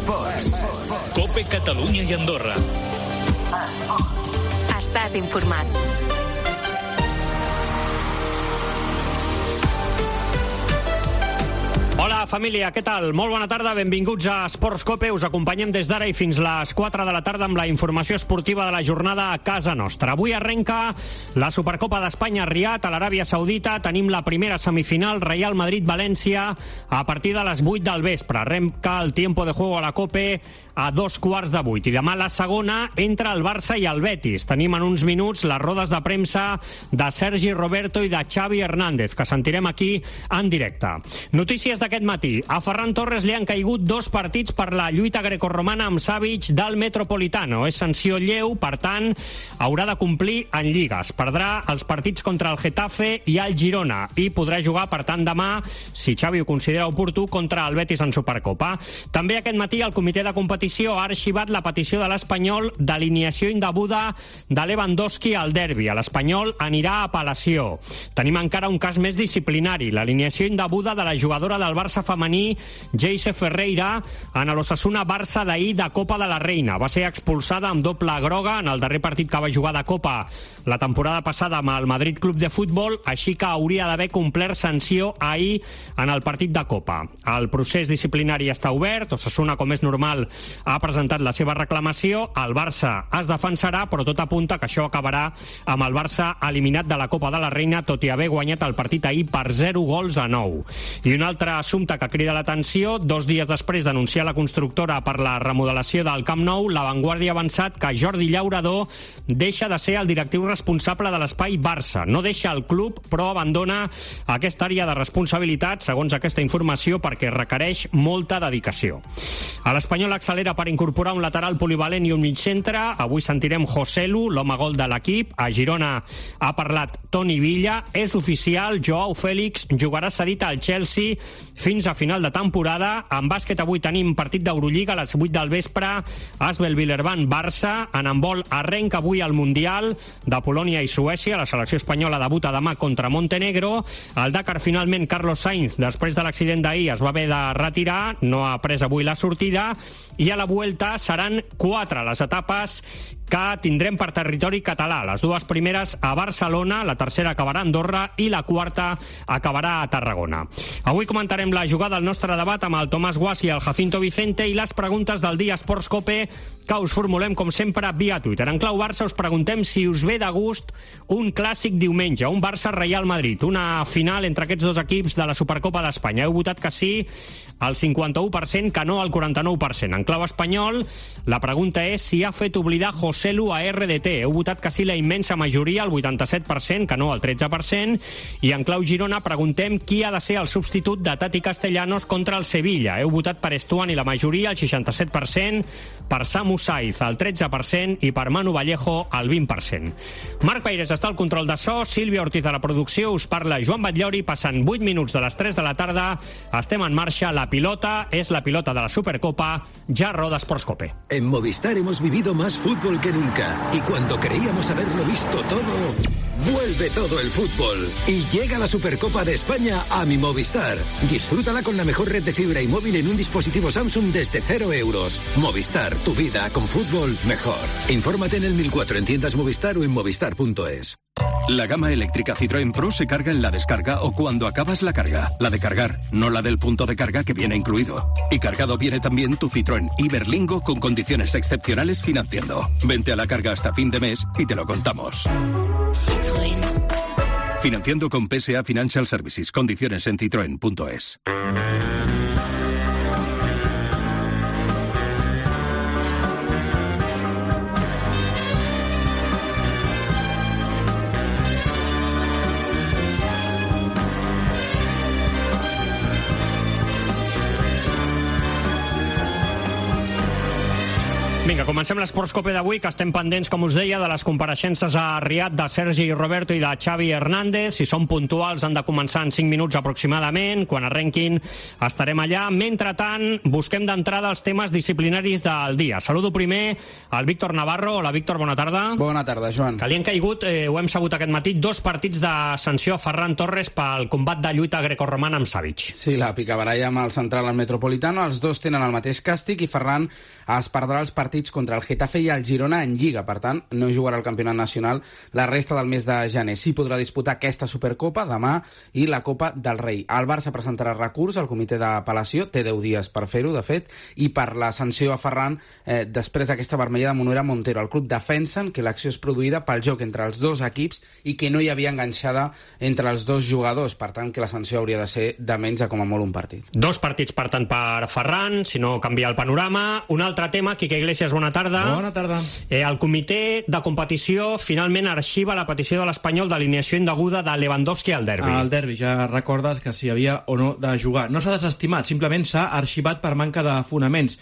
Esports. COPE Catalunya i Andorra. Estàs informat. Hola, família, què tal? Molt bona tarda, benvinguts a Esports COPE. Us acompanyem des d'ara i fins les 4 de la tarda amb la informació esportiva de la jornada a casa nostra. Avui arrenca la Supercopa d'Espanya a Riad, a l'Aràbia Saudita. Tenim la primera semifinal, Real Madrid-València, a partir de les 8 del vespre. Arrenca el tiempo de juego a la COPE a 7:15. I demà la segona entre el Barça i el Betis. Tenim en uns minuts les rodes de premsa de Sergi Roberto i de Xavi Hernández, que sentirem aquí en directe. Notícies d'aquest matí. A Ferran Torres li han caigut 2 partits per la lluita grecorromana amb Savic del Metropolitano. És sanció lleu, per tant, haurà de complir en lligues. Perdrà els partits contra el Getafe i el Girona i podrà jugar, per tant, demà, si Xavi ho considera oportú, contra el Betis en Supercopa. També aquest matí el comitè de competició ha arxivat la petició de l'Espanyol d'alineació indeguda de Lewandowski al derbi. L'Espanyol anirà a apel·lació. Tenim encara un cas més disciplinari, l'alineació indeguda de la jugadora del Barça femení, Geise Ferreira, en l'Osasuna Barça d'ahir de Copa de la Reina. Va ser expulsada amb doble groga en el darrer partit que va jugar de Copa la temporada passada amb el Madrid Club de Futbol, així que hauria d'haver complert sanció ahir en el partit de Copa. El procés disciplinari està obert, Osasuna, com és normal, ha presentat la seva reclamació, el Barça es defensarà, però tot apunta que això acabarà amb el Barça eliminat de la Copa de la Reina, tot i haver guanyat el partit ahir per 0-9. I un altre assumpte que crida l'atenció, 2 dies després d'anunciar la constructora per la remodelació del Camp Nou, La Vanguardia ha avançat que Jordi Llaurador deixa de ser el directiu responsable de l'espai Barça. No deixa el club, però abandona aquesta àrea de responsabilitat, segons aquesta informació, perquè requereix molta dedicació. A l'Espanyol accelera per incorporar un lateral polivalent i un migcentre. Avui sentirem Joselu, l'home gol de l'equip. A Girona ha parlat Toni Villa. És oficial, Joao Félix jugarà cedit al Chelsea fins a final de temporada. En bàsquet avui tenim partit d'Eurolliga a les 8 del vespre. Asbel Villerban, Barça. En handbol arrenca avui el Mundial de Polònia i Suècia. La selecció espanyola debuta demà contra Montenegro. Al Dakar, finalment, Carlos Sainz, després de l'accident d'ahir, es va haver de retirar. No ha pres avui la sortida. I a la Vuelta seran 4 les etapes que tindrem per territori català. Les 2 primeres a Barcelona, la tercera acabarà a Andorra i la quarta acabarà a Tarragona. Avui comentarem la jugada al nostre debat amb el Tomàs Guas i el Jacinto Vicente i les preguntes del dia Esports COPE que us formulem, com sempre, via Twitter. En clau Barça us preguntem si us ve de gust un clàssic diumenge, un Barça-Real Madrid, una final entre aquests 2 equips de la Supercopa d'Espanya. Heu votat que sí al 51%, que no al 49%. En clau espanyol, la pregunta és si ha fet oblidar Joselu a RDT. Heu votat que sí la immensa majoria, el 87%, que no el 13%. I en clau Girona preguntem qui ha de ser el substitut de Tati Castellanos contra el Sevilla. Heu votat per Estuani la majoria, el 67%, per Samu Saiz, el 13%, i per Manu Vallejo, el 20%. Marc Peires està al control de so, Sílvia Ortiz a la producció, us parla Joan Batllori, passant 8 minuts de les 3 de la tarda. Estem en marxa, la pilota és la pilota de la Supercopa, ja roda Esports COPE. En Movistar hemos vivido más fútbol que nunca. Y cuando creíamos haberlo visto todo, vuelve todo el fútbol. Y llega la Supercopa de España a mi Movistar. Disfrútala con la mejor red de fibra y móvil en un dispositivo Samsung desde 0 euros. Movistar, tu vida con fútbol mejor. Infórmate en el 1004 en tiendas Movistar o en movistar.es. La gama eléctrica Citroën Pro se carga en la descarga o cuando acabas la carga. La de cargar, no la del punto de carga que viene incluido. Y cargado viene también tu Citroën Iberlingo con condiciones excepcionales financiando. Vente a la carga hasta fin de mes y te lo contamos. Citroën. Financiando con PSA Financial Services. Condiciones en citroen.es. Vinga, comencem l'Esports Cope d'avui, que estem pendents, com us deia, de les compareixences a Riad de Sergi Roberto i de Xavi Hernández. Si són puntuals, han de començar en 5 minuts aproximadament. Quan arrenquin, estarem allà. Mentrestant, busquem d'entrada els temes disciplinaris del dia. Saludo primer al Víctor Navarro. Hola, Víctor, bona tarda. Bona tarda, Joan. Que li han caigut, ho hem sabut aquest matí, 2 partits de sanció a Ferran Torres pel combat de lluita grecorromana amb Savic. Sí, la picabaralla amb el central al Metropolitano. Els dos tenen el mateix càstig i Ferran es perdrà els partits contra el Getafe i el Girona en Lliga. Per tant, no jugarà al campionat nacional la resta del mes de gener. Sí podrà disputar aquesta Supercopa demà i la Copa del Rei. El Barça presentarà recurs al comitè d'apel·lació, té 10 dies per fer-ho, de fet, i per la sanció a Ferran, després d'aquesta vermella de Monera Montero. El club defensen que l'acció és produïda pel joc entre els dos equips i que no hi havia enganxada entre els dos jugadors. Per tant, que la sanció hauria de ser de menys a com a molt un partit. 2 partits, per tant, per Ferran, si no canvia el panorama. Un altre tema, Quique Iglesias, bona tarda. Bona tarda. El comitè de competició finalment arxiva la petició de l'Espanyol d'alineació indeguda de Lewandowski al derbi. Al derbi, ja recordes que si havia o no de jugar. No s'ha desestimat, simplement s'ha arxivat per manca de fonaments.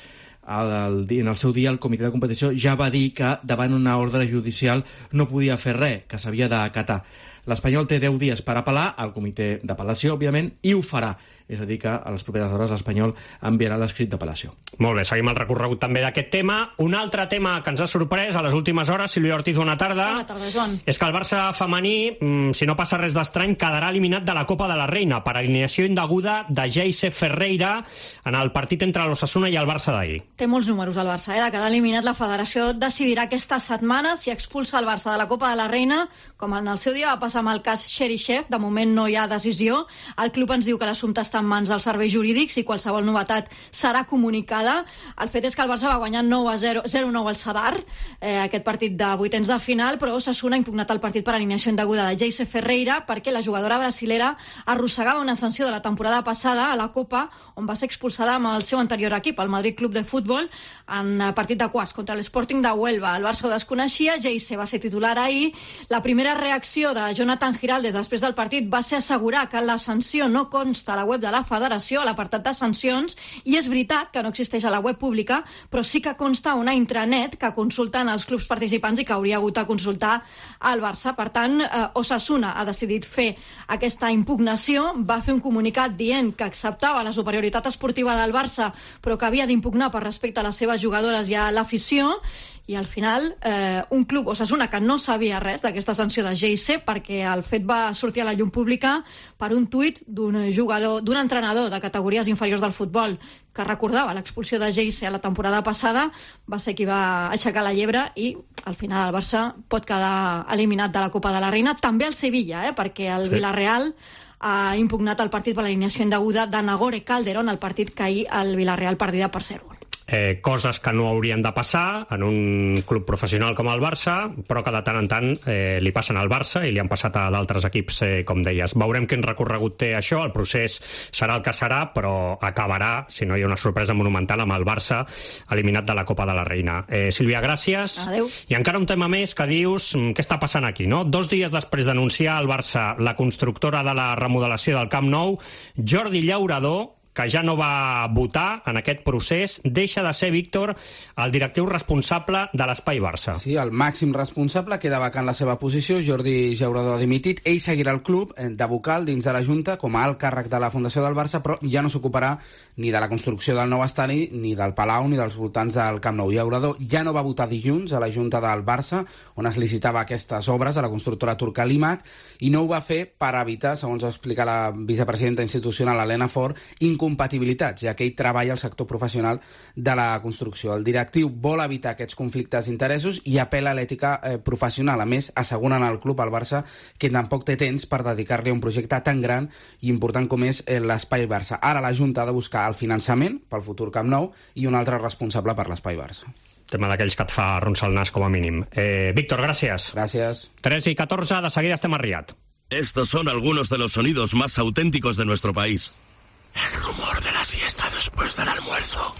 En el seu dia el comitè de competició ja va dir que davant una ordre judicial no podia fer res, que s'havia d'acatar. L'Espanyol té 10 dies per apel·lar al comitè d'apel·lació, òbviament, i ho farà. És a dir, que a les properes hores l'Espanyol enviarà l'escrit d'apel·lació. Molt bé, seguim el recorregut també d'aquest tema. Un altre tema que ens ha sorprès a les últimes hores, Sílvia Ortiz, bona tarda. Bona tarda, Joan. És que el Barça femení, si no passa res d'estrany, quedarà eliminat de la Copa de la Reina per alineació indeguda de Geise Ferreira en el partit entre l'Osasuna i el Barça d'ahir. Té molts números el Barça, de quedar eliminat. La federació decidirà aquesta setmana si expulsa el Barça de la Copa de la Reina, com en el seu dia va passar amb el cas Xerichev. De moment no hi ha decisió. El club ens diu que l'assumpte està en mans dels serveis jurídics i qualsevol novetat serà comunicada. El fet és que el Barça va guanyar 0-9 al Sadar, aquest partit de vuitens de final, però Osasuna ha impugnat el partit per alineació indeguda de Geise Ferreira perquè la jugadora brasilera arrossegava una sanció de la temporada passada a la Copa, on va ser expulsada amb el seu anterior equip, el Madrid Club de Futbol, en partit de quarts contra l'Sporting de Huelva. El Barça ho desconeixia, Geise va ser titular ahir. La primera reacció de Jonathan Giraldez després del partit va ser assegurar que la sanció no consta a la web de la Federació, a l'apartat de sancions, i és veritat que no existeix a la web pública, però sí que consta una intranet que consulten els clubs participants i que hauria hagut de consultar al Barça. Per tant, Osasuna ha decidit fer aquesta impugnació, va fer un comunicat dient que acceptava la superioritat esportiva del Barça, però que havia d'impugnar per respecte a les seves jugadores i a l'afició, i al final un club, Osasuna, que no sabia res d'aquesta sanció de Geise, perquè el fet va sortir a la llum pública per un tuit d'un entrenador de categories inferiors del futbol que recordava l'expulsió de Geise a la temporada passada, va ser qui va aixecar la llebre i al final el Barça pot quedar eliminat de la Copa de la Reina. També el Sevilla, perquè el Villarreal ha impugnat el partit per l'alineació indeguda de Nagore Calderón, el partit que ahir el Villarreal perdia per 0-1. Coses que no haurien de passar en un club professional com el Barça, però que de tant en tant li passen al Barça i li han passat a d'altres equips, com deies. Veurem quin recorregut té això, el procés serà el que serà, però acabarà, si no hi ha una sorpresa monumental, amb el Barça eliminat de la Copa de la Reina. Sílvia, gràcies. Adéu. I encara un tema més que dius, què està passant aquí, no? 2 dies després d'anunciar al Barça la constructora de la remodelació del Camp Nou, Jordi Llaurador, que ja no va votar en aquest procés, deixa de ser, Víctor, el directiu responsable de l'Espai Barça. Sí, el màxim responsable, queda vacant la seva posició, Jordi Llaurador ha dimitit, ell seguirà el club de vocal dins de la Junta com a alt càrrec de la Fundació del Barça, però ja no s'ocuparà ni de la construcció del nou estadi, ni del Palau, ni dels voltants del Camp Nou. Llaurador ja no va votar dilluns a la Junta del Barça, on es licitava aquestes obres a la constructora turca Limac, i no ho va fer per evitar, segons explica la vicepresidenta institucional Helena Fort, incompatibilitats, ja que ell treballa al sector professional de la construcció. El directiu vol evitar aquests conflictes d'interessos i apel·la a l'ètica professional. A més, asseguren al club, al Barça, que tampoc té temps per dedicar-li a un projecte tan gran i important com és l'Espai Barça. Ara la Junta ha de buscar el finançament pel futur Camp Nou i un altre responsable per l'Espai Barça. Tema d'aquells que et fa arronsar el nas com a mínim. Víctor, gràcies. Gracias. 3:14, de seguida estem a Riad. Estos son algunos de los sonidos más auténticos de nuestro país. El rumor de la siesta después del almuerzo.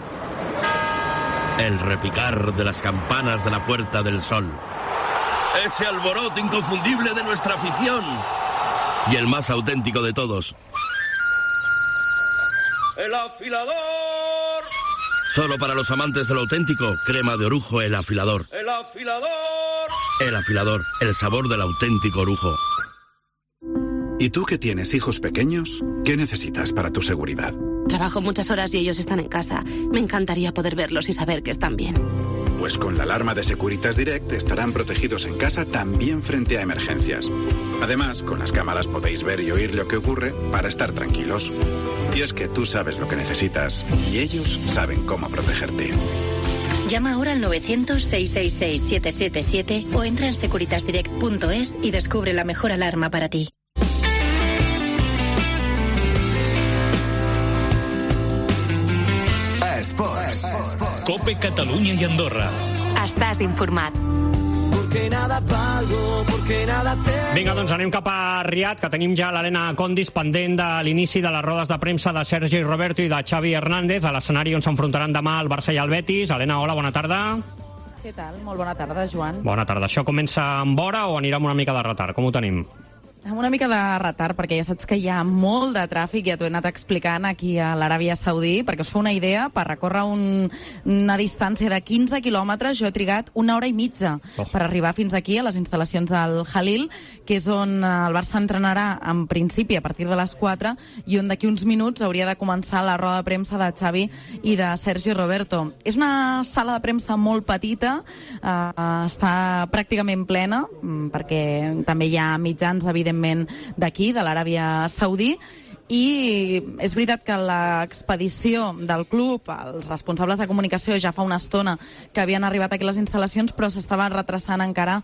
El repicar de las campanas de la Puerta del Sol. Ese alboroto inconfundible de nuestra afición. Y el más auténtico de todos. El afilador. Solo para los amantes del auténtico, crema de orujo El Afilador. ¡El Afilador! El Afilador, el sabor del auténtico orujo. ¿Y tú que tienes hijos pequeños? ¿Qué necesitas para tu seguridad? Trabajo muchas horas y ellos están en casa. Me encantaría poder verlos y saber que están bien. Pues con la alarma de Securitas Direct estarán protegidos en casa también frente a emergencias. Además, con las cámaras podéis ver y oír lo que ocurre para estar tranquilos. Y es que tú sabes lo que necesitas y ellos saben cómo protegerte. Llama ahora al 900-666-777 o entra en securitasdirect.es y descubre la mejor alarma para ti. Esports. Cope Catalunya i Andorra. Estàs informat. Vinga, doncs anem cap a Riad, que tenim ja l'Helena Condis pendent de l'inici de les rodes de premsa de Sergi Roberto i de Xavi Hernández a l'escenari on s'enfrontaran demà el Barça i el Betis. Helena, hola, bona tarda. Què tal? Molt bona tarda, Joan. Bona tarda. Això comença amb hora o anirà amb una mica de retard? Com ho tenim? Amb una mica de retard, perquè ja saps que hi ha molt de tràfic, ja t'ho he anat explicant aquí a l'Aràbia Saudí, perquè us fa una idea, per recórrer una distància de 15 quilòmetres, jo he trigat 1 hora i mitja per arribar fins aquí, a les instal·lacions del Jalil, que és on el Barça entrenarà en principi a partir de les 4 i on d'aquí uns minuts hauria de començar la roda de premsa de Xavi i de Sergi Roberto. És una sala de premsa molt petita, està pràcticament plena, perquè també hi ha mitjans, evidentment, d'aquí, de l'Aràbia Saudí, i és veritat que l'expedició del club, els responsables de comunicació ja fa una estona que havien arribat aquí a les instal·lacions, però s'estava retrasant encara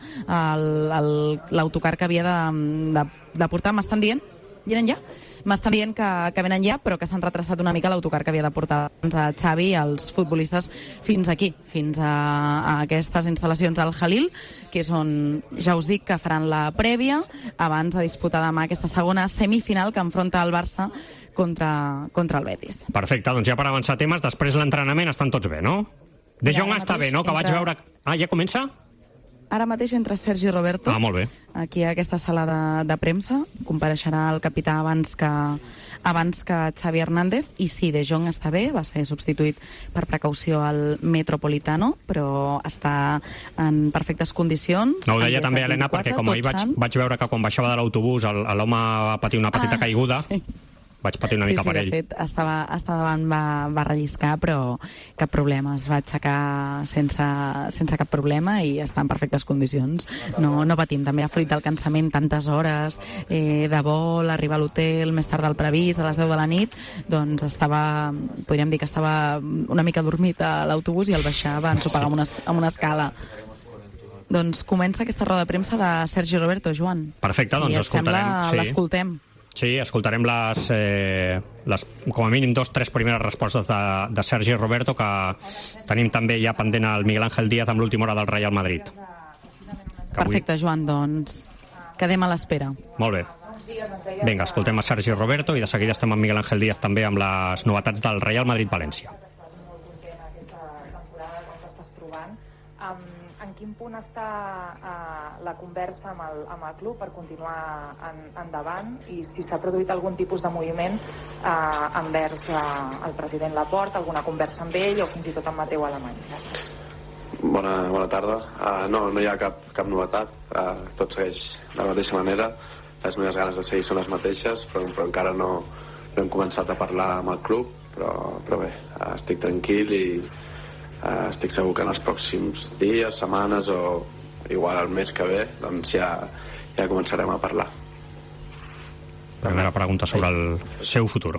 l'autocar que havia de portar. M'estan dient? Venen ja? M'estan dient que venen ja, però que s'han retrasat una mica l'autocar que havia de portar a Xavi i els futbolistes fins aquí, fins a aquestes instal·lacions del Jalil, que és on, ja us dic, que faran la prèvia abans de disputar demà aquesta segona semifinal que enfronta el Barça contra el Betis. Perfecte, doncs ja per avançar temes, després l'entrenament estan tots bé, no? De Jong està bé, no? Que vaig veure... Ah, ja comença? Ara mateix entra Sergi Roberto, molt bé, aquí a aquesta sala de premsa. Compareixerà el capità abans que Xavi Hernández. I sí, De Jong està bé, va ser substituït per precaució al Metropolitano, però està en perfectes condicions. No, ho deia també, Helena, perquè com ahir vaig veure que quan baixava de l'autobús l'home va patir una petita caiguda. Sí. Vaig patir una mica per ell. Sí, de fet, estava davant, va relliscar, però cap problema. Es va aixecar sense cap problema i està en perfectes condicions. No patim. També ha fruit del cansament, tantes hores de vol, arribar a l'hotel més tard del previst, a les 10 de la nit, doncs podríem dir que estava una mica dormit a l'autobús i al baixar va ensopegar amb una escala. Doncs comença aquesta roda de premsa de Sergi Roberto, Joan. Perfecte, doncs escoltarem. L'escoltem. Sí, escoltarem les com a mínim 2 o 3 primeres respostes de Sergi Roberto, que tenim també ja pendent el Miguel Ángel Díaz amb l'última hora del Real Madrid. Perfecte, Joan, doncs quedem a l'espera. Molt bé. Vinga, escoltem a Sergi Roberto i de seguida estem amb Miguel Ángel Díaz també amb les novetats del Real Madrid-València. En quin punt està la conversa amb el club per continuar endavant i si s'ha produït algun tipus de moviment envers el president Laporta, alguna conversa amb ell o fins i tot amb Mateu Alemany? Gràcies. Bona tarda. No hi ha cap novetat. Tot segueix de la mateixa manera. Les meves ganes de seguir són les mateixes, però encara no hem començat a parlar amb el club, però bé, estic tranquil i estic segur que en els pròxims dies, setmanes o igual el mes que ve doncs ja començarem a parlar. Primera pregunta sobre el seu futur.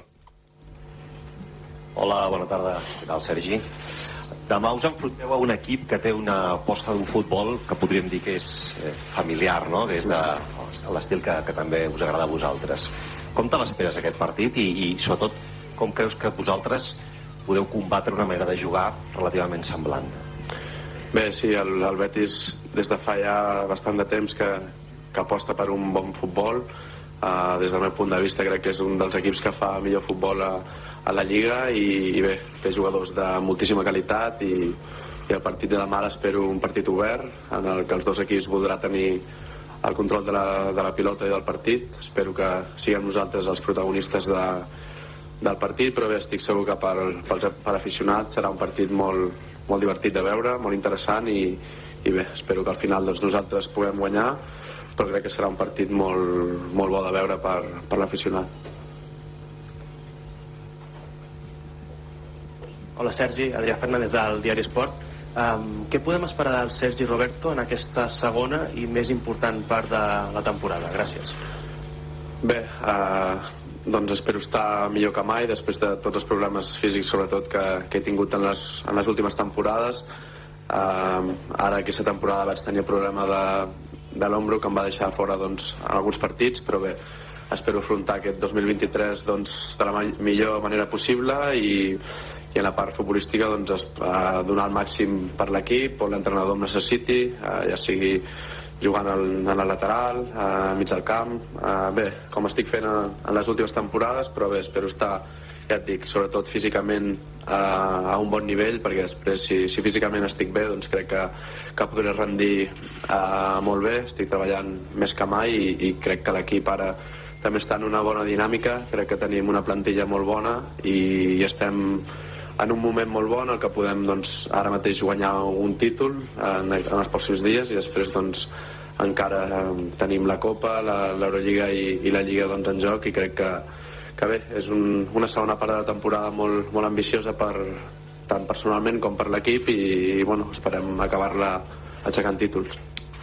Hola, bona tarda. Què tal, Sergi? Demà us enfronteu a un equip que té una aposta d'un futbol que podríem dir que és familiar, no? Des de l'estil que també us agrada a vosaltres. Com te l'esperes aquest partit i sobretot com creus que vosaltres podeu combatre una manera de jugar relativament semblant? Bé, sí, el Betis des de fa ja bastant de temps que aposta per un bon futbol. Des del meu punt de vista crec que és un dels equips que fa millor futbol a la Lliga i bé, té jugadors de moltíssima qualitat i el partit de demà l'espero un partit obert en el que els dos equips voldrà tenir el control de la pilota i del partit. Espero que siguem nosaltres els protagonistes del partit, però bé, estic segur que per aficionats serà un partit molt divertit de veure, molt interessant i bé, espero que al final doncs, nosaltres puguem guanyar, però crec que serà un partit molt bo de veure per l'aficionat. Hola Sergi, Adrià Fernández del Diari Esport. Què podem esperar del Sergi Roberto en aquesta segona i més important part de la temporada? Gràcies. Bé, doncs espero estar millor que mai després de tots els problemes físics sobretot que he tingut en les últimes temporades. Ara aquesta temporada vaig tenir el problema de l'ombro que em va deixar fora doncs, en alguns partits, però bé, espero afrontar aquest 2023 doncs, de la millor manera possible i en la part futbolística doncs, donar el màxim per l'equip on l'entrenador em necessiti, ja sigui jugant en la lateral, mig del camp, bé, com estic fent en les últimes temporades, però bé, espero estar, ja et dic, sobretot físicament a un bon nivell, perquè després si físicament estic bé doncs crec que podré rendir molt bé, estic treballant més que mai i crec que l'equip ara també està en una bona dinàmica, crec que tenim una plantilla molt bona i estem en un moment molt bon el que podem doncs, ara mateix guanyar un títol en els pròxims dies i després doncs, encara tenim la Copa, l'Eurolliga i la Lliga doncs, en joc i crec que bé, és una segona part de la temporada molt ambiciosa tant personalment com per l'equip i bueno, esperem acabar-la aixecant títols.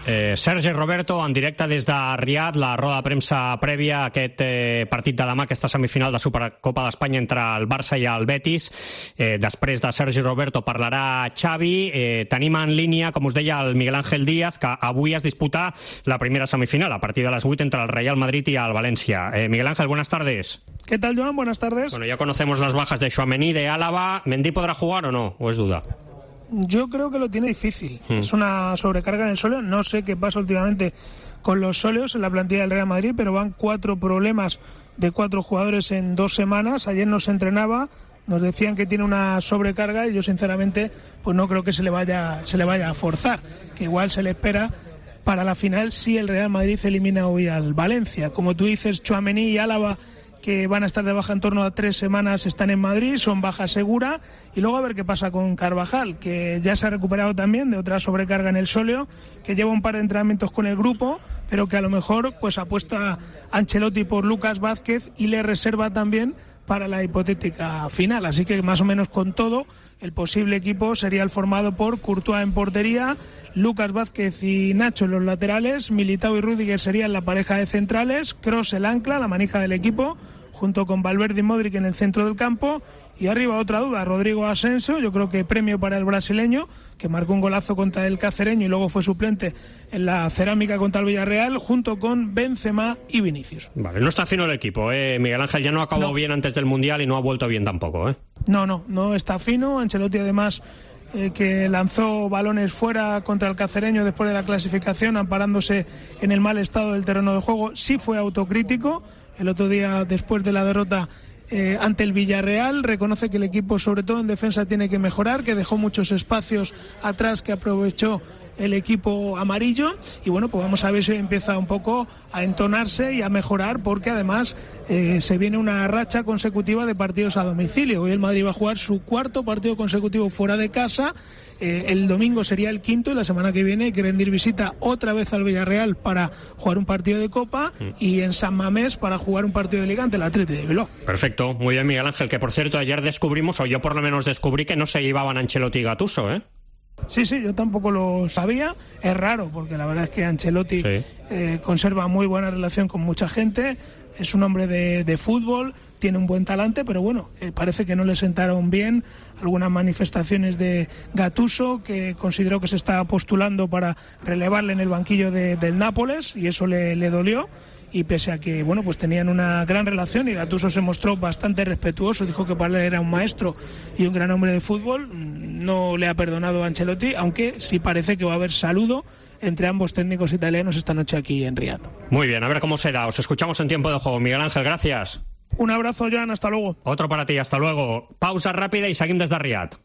Sergi Roberto, en directe des de Riad, la roda de premsa prèvia a aquest partit de demà, aquesta semifinal de Supercopa d'Espanya entre el Barça i el Betis. Després de Sergi Roberto parlarà Xavi. Tenim en línia, com us deia, el Miguel Ángel Díaz, que avui es disputa la primera semifinal, a partir de les 8 entre el Real Madrid y el Valencia. Miguel Ángel, buenas tardes. ¿Qué tal, Joan? Buenas tardes. Bueno, ya conocemos las bajas de Tchouaméni, de Álava. ¿Mendy podrá jugar o no? ¿O es duda? Yo creo que lo tiene difícil. Es una sobrecarga en el sóleo. No sé qué pasa últimamente con los sóleos en la plantilla del Real Madrid, pero van 4 problemas de 4 jugadores en 2 semanas. Ayer no se entrenaba, nos decían que tiene una sobrecarga y yo sinceramente pues no creo que se le vaya a forzar, que igual se le espera para la final si el Real Madrid elimina hoy al Valencia. Como tú dices, Tchouaméni y Álava, que van a estar de baja en torno a 3 semanas, están en Madrid, son baja segura, y luego a ver qué pasa con Carvajal, que ya se ha recuperado también de otra sobrecarga en el sóleo, que lleva un par de entrenamientos con el grupo, pero que a lo mejor pues apuesta Ancelotti por Lucas Vázquez y le reserva también para la hipotética final, así que más o menos con todo el posible equipo sería el formado por Courtois en portería, Lucas Vázquez y Nacho en los laterales, Militao y Rüdiger serían la pareja de centrales, Kroos el ancla, la manija del equipo, junto con Valverde y Modric en el centro del campo, y arriba otra duda, Rodrigo Asensio, yo creo que premio para el brasileño, que marcó un golazo contra el cacereño y luego fue suplente en la cerámica contra el Villarreal, junto con Benzema y Vinicius. Vale, no está fino el equipo, Miguel Ángel ya no acabó bien antes del Mundial y no ha vuelto bien tampoco, No está fino. Ancelotti además que lanzó balones fuera contra el cacereño después de la clasificación, amparándose en el mal estado del terreno de juego, sí fue autocrítico. El otro día, después de la derrota ante el Villarreal, reconoce que el equipo, sobre todo en defensa, tiene que mejorar, que dejó muchos espacios atrás que aprovechó el equipo amarillo, y bueno, pues vamos a ver si empieza un poco a entonarse y a mejorar, porque además se viene una racha consecutiva de partidos a domicilio. Hoy el Madrid va a jugar su 4º partido consecutivo fuera de casa, el domingo sería el 5º y la semana que viene hay que rendir visita otra vez al Villarreal para jugar un partido de Copa y en San Mamés para jugar un partido de Liga ante el Athletic de Bilbao. Perfecto, muy bien, Miguel Ángel, que por cierto ayer descubrimos, o yo por lo menos descubrí, que no se llevaban Ancelotti y Gattuso, Sí, yo tampoco lo sabía. Es raro, porque la verdad es que Ancelotti conserva muy buena relación con mucha gente, es un hombre de fútbol, tiene un buen talante, pero bueno, parece que no le sentaron bien algunas manifestaciones de Gattuso, que consideró que se estaba postulando para relevarle en el banquillo del Nápoles, y eso le dolió. Y pese a que bueno, pues tenían una gran relación y Gattuso se mostró bastante respetuoso, dijo que para él era un maestro y un gran hombre de fútbol, no le ha perdonado a Ancelotti, aunque sí parece que va a haber saludo entre ambos técnicos italianos esta noche aquí en Riad. Muy bien, a ver cómo se da. Os escuchamos en tiempo de juego. Miguel Ángel, gracias. Un abrazo, Joan, hasta luego. Otro para ti, hasta luego. Pausa rápida y seguim des de Riad.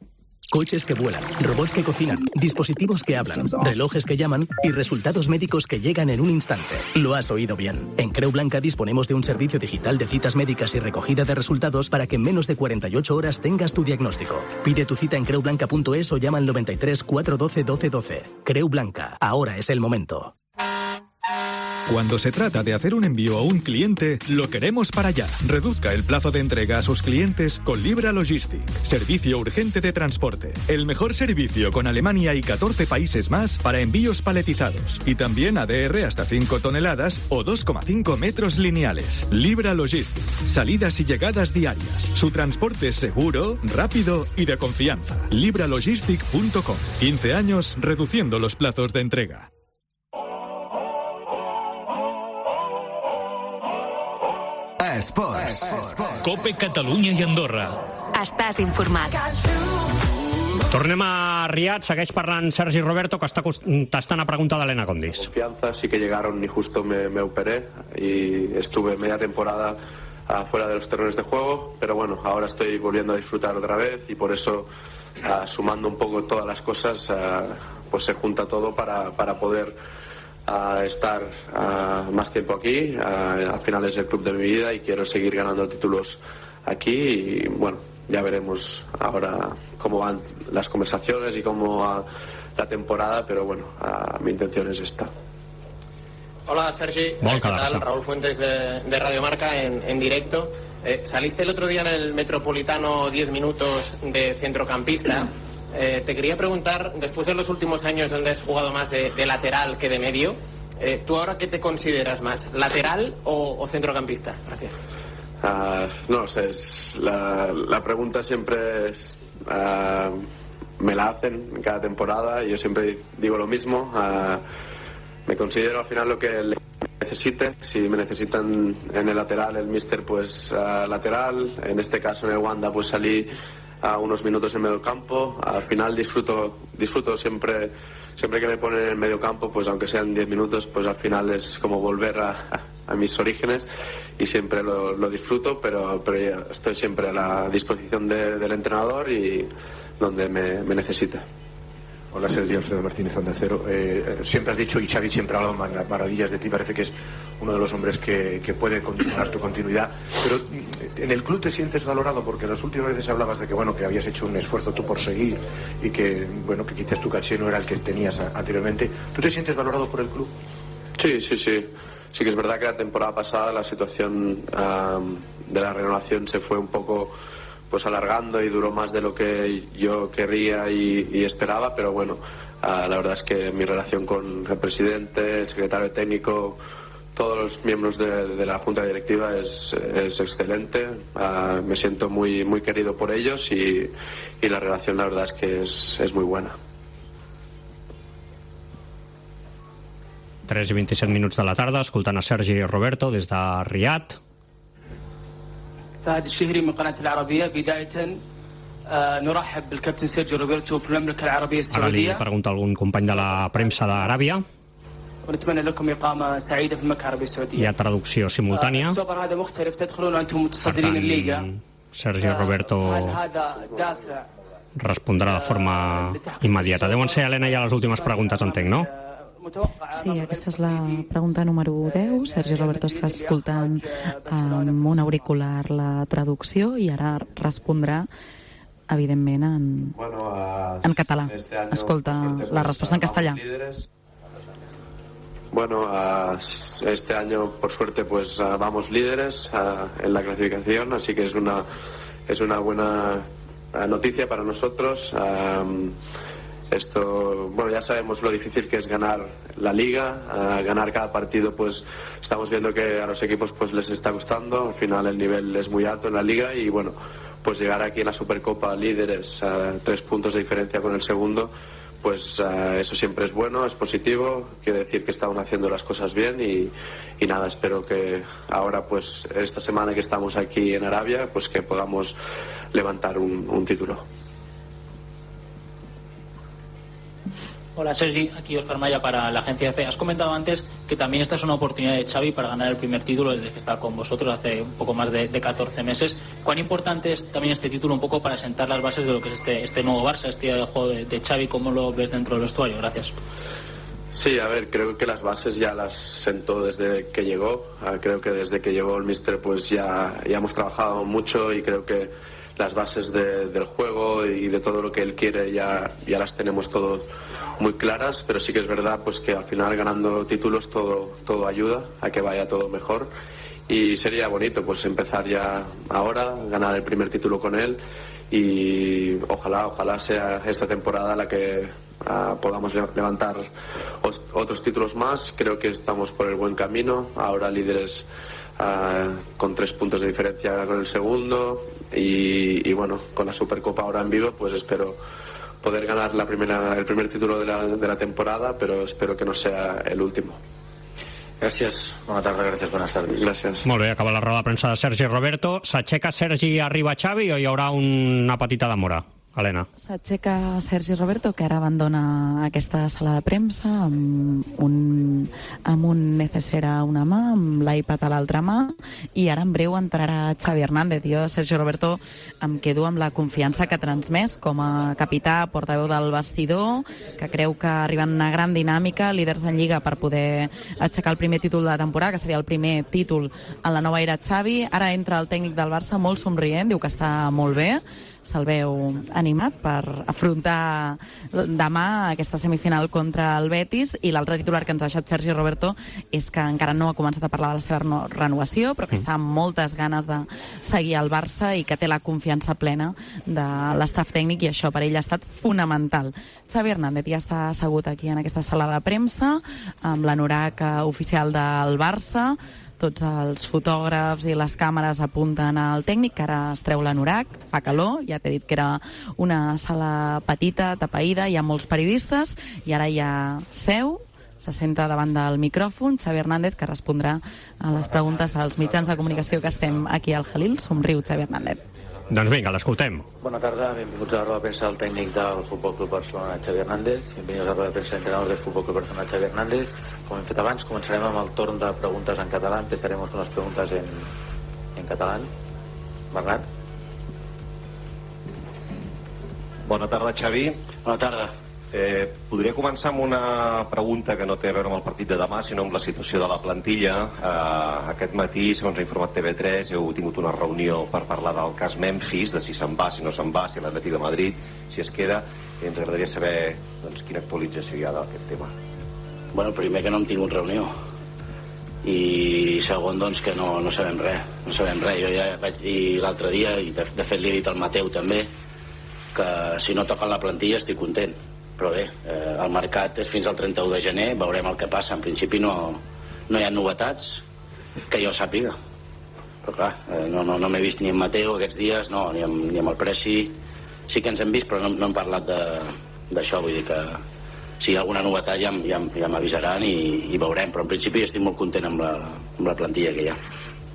Coches que vuelan, robots que cocinan, dispositivos que hablan, relojes que llaman y resultados médicos que llegan en un instante. Lo has oído bien. En Creu Blanca disponemos de un servicio digital de citas médicas y recogida de resultados para que en menos de 48 horas tengas tu diagnóstico. Pide tu cita en creublanca.es o llama al 93 412 1212. Creu Blanca, ahora es el momento. Cuando se trata de hacer un envío a un cliente, lo queremos para allá. Reduzca el plazo de entrega a sus clientes con Libra Logistic. Servicio urgente de transporte. El mejor servicio con Alemania y 14 países más para envíos paletizados. Y también ADR hasta 5 toneladas o 2,5 metros lineales. Libra Logistic. Salidas y llegadas diarias. Su transporte es seguro, rápido y de confianza. libralogistic.com. 15 años reduciendo los plazos de entrega. Esports. Cope Catalunya i Andorra. Estàs informat. Tornem a Riad, segueix parlant Sergi Roberto, que està contestant a pregunta d'Helena Condis. Confianza, sí que llegaron y justo me operé y estuve media temporada fuera de los terrenos de juego, pero bueno, ahora estoy volviendo a disfrutar otra vez y por eso, sumando un poco todas las cosas, pues se junta todo para poder estar más tiempo aquí. Al final es el club de mi vida y quiero seguir ganando títulos aquí y bueno, ya veremos ahora cómo van las conversaciones y cómo va la temporada, pero bueno, mi intención es esta. Hola Sergi, ¿qué tal? Raúl Fuentes de Radio Marca en directo. Saliste el otro día en el Metropolitano 10 minutos de centrocampista. Te quería preguntar, después de los últimos años donde has jugado más de lateral que de medio, ¿tú ahora qué te consideras más, lateral o centrocampista? Gracias. No lo sé, la pregunta siempre es, me la hacen en cada temporada y yo siempre digo lo mismo. Me considero al final lo que necesite. Si me necesitan en el lateral, el míster, pues lateral. En este caso en el Wanda pues salí a unos minutos en medio campo. Al final disfruto siempre que me ponen en el medio campo, pues aunque sean 10 minutos, pues al final es como volver a mis orígenes y siempre lo disfruto, pero estoy siempre a la disposición del entrenador y donde me necesite. Hola Sergi, Alfredo Martínez, Onda Cero. Siempre has dicho, y Xavi siempre ha hablado maravillas de ti, parece que es uno de los hombres que puede condicionar tu continuidad, pero en el club te sientes valorado, porque las últimas veces hablabas de que bueno, que habías hecho un esfuerzo tú por seguir y que bueno, que quizás tu caché no era el que tenías anteriormente. ¿Tú te sientes valorado por el club? Sí. Sí que es verdad que la temporada pasada la situación de la renovación se fue un poco pues alargando y duró más de lo que yo querría y esperaba, pero bueno, la verdad es que mi relación con el presidente, el secretario técnico, todos los miembros de la junta directiva es excelente. Me siento muy, muy querido por ellos y la relación la verdad es que es muy buena. 3 i 27 minuts de la tarda, escoltant a Sergi Roberto des de Riad. فهد الشهري من قناة العربية. بداية نرحب بالكابتن سيرجيو روبرتو في المملكة العربية السعودية. Ara li pregunta algun company de la premsa d'Aràbia. ونتمنى لكم إقامة سعيدة في المملكة العربية السعودية. Hi ha traducció simultània. السوبر هذا مختلف، تدخلون وأنتم متصدرين الليغا. Sergi Roberto هذا دافع. respondrà de forma immediata. Deuen ser, Helena, ja les últimes preguntes, entenc, no? Sí, aquesta és la pregunta número 10. Sergi Roberto està escoltant amb un auricular la traducció i ara respondrà, evidentment, en català. Escolta la resposta en castellà. Bueno, este año, por suerte, pues vamos líderes en la clasificación, así que es una buena noticia para nosotros. Esto, bueno, ya sabemos lo difícil que es ganar la liga, ganar cada partido, pues estamos viendo que a los equipos pues les está costando. Al final el nivel es muy alto en la liga y bueno, pues llegar aquí en la Supercopa líderes, 3 puntos de diferencia con el segundo, pues eso siempre es bueno, es positivo, quiere decir que estamos haciendo las cosas bien y nada, espero que ahora pues esta semana que estamos aquí en Arabia, pues que podamos levantar un título. Hola Sergi, aquí Óscar Maya para la agencia EFE. Has comentado antes que también esta es una oportunidad de Xavi para ganar el primer título desde que está con vosotros hace un poco más de 14 meses. ¿Cuán importante es también este título un poco para sentar las bases de lo que es este nuevo Barça, este juego de Xavi? ¿Cómo lo ves dentro del vestuario? Gracias. Sí, a ver, creo que las bases ya las sentó desde que llegó. Creo que desde que llegó el míster pues ya hemos trabajado mucho y creo que las bases del juego y de todo lo que él quiere ya las tenemos todos muy claras, pero sí que es verdad pues que al final ganando títulos todo ayuda a que vaya todo mejor y sería bonito pues empezar ya ahora, ganar el primer título con él y ojalá sea esta temporada la que podamos levantar otros títulos más. Creo que estamos por el buen camino, ahora líderes con 3 puntos de diferencia con el segundo y bueno, con la Supercopa ahora en vivo pues espero poder ganar el primer título de la temporada, pero espero que no sea el último. Gràcies, bona tarda, gràcies, bones tardes. Gràcies. Molt bé, acaba la roda de premsa de Sergi Roberto. S'aixeca Sergi, arriba Xavi o hi haurà una petita demora? Helena. S'aixeca Sergi Roberto, que ara abandona aquesta sala de premsa amb un neceser a una mà, amb l'iPad a l'altra mà, i ara en breu entrarà Xavi Hernández. Jo, Sergi Roberto, em quedo amb la confiança que ha transmès com a capità, portaveu del vestidor, que creu que arriben una gran dinàmica, líders en Lliga, per poder aixecar el primer títol de la temporada, que seria el primer títol en la nova era Xavi. Ara entra el tècnic del Barça molt somrient, diu que està molt bé, se'l veu animat per afrontar demà aquesta semifinal contra el Betis, i l'altre titular que ens ha deixat Sergi Roberto és que encara no ha començat a parlar de la seva renovació, però que està amb moltes ganes de seguir al Barça i que té la confiança plena de l'estaf tècnic, i això per ell ha estat fonamental. Xavi Hernández ja està assegut aquí en aquesta sala de premsa amb l'anorac oficial del Barça. Tots els fotògrafs i les càmeres apunten al tècnic, que ara es treu l'anorac, fa calor, ja t'he dit que era una sala petita, tapaïda, hi ha molts periodistes, i ara ja seu, se senta davant del micròfon, Xavi Hernández, que respondrà a les preguntes dels mitjans de comunicació que estem aquí al Jalil. Somriu, Xavi Hernández. Doncs vinga, l'escoltem. Bona tarda, benvinguts a la roda de premsa del tècnic del Futbol Club Barcelona, Xavi Hernández. Benvinguts a la roda de premsa d'entrenador del Futbol Club Barcelona, Xavi Hernández. Com hem fet abans, començarem amb el torn de preguntes en català. Empezaremos con las preguntas en català. Bernat. Bona tarda, Xavi. Bona tarda. Podria començar amb una pregunta que no té a veure amb el partit de demà, sinó amb la situació de la plantilla. Aquest matí, segons ha informat TV3, heu tingut una reunió per parlar del cas Memphis, de si se'n va, si no se'n va, si l'Atlètic de Madrid, si es queda, i ens agradaria saber quina actualització hi ha d'aquest tema. Bueno, primer que no hem tingut reunió, i segon, doncs, que no sabem res. No sabem res. Jo ja vaig dir l'altre dia, i de fet li he dit al Mateu també, que si no toquen la plantilla estic content. Però bé, el mercat és fins al 31 de gener, veurem el que passa. En principi no hi ha novetats que jo sàpiga. Però clar, no m'he vist ni amb Mateu aquests dies, ni amb el Preci. Sí que ens hem vist, però no hem parlat d'això. Vull dir que si hi ha alguna novetat ja m'avisaran i veurem. Però en principi estic molt content amb la plantilla que hi ha.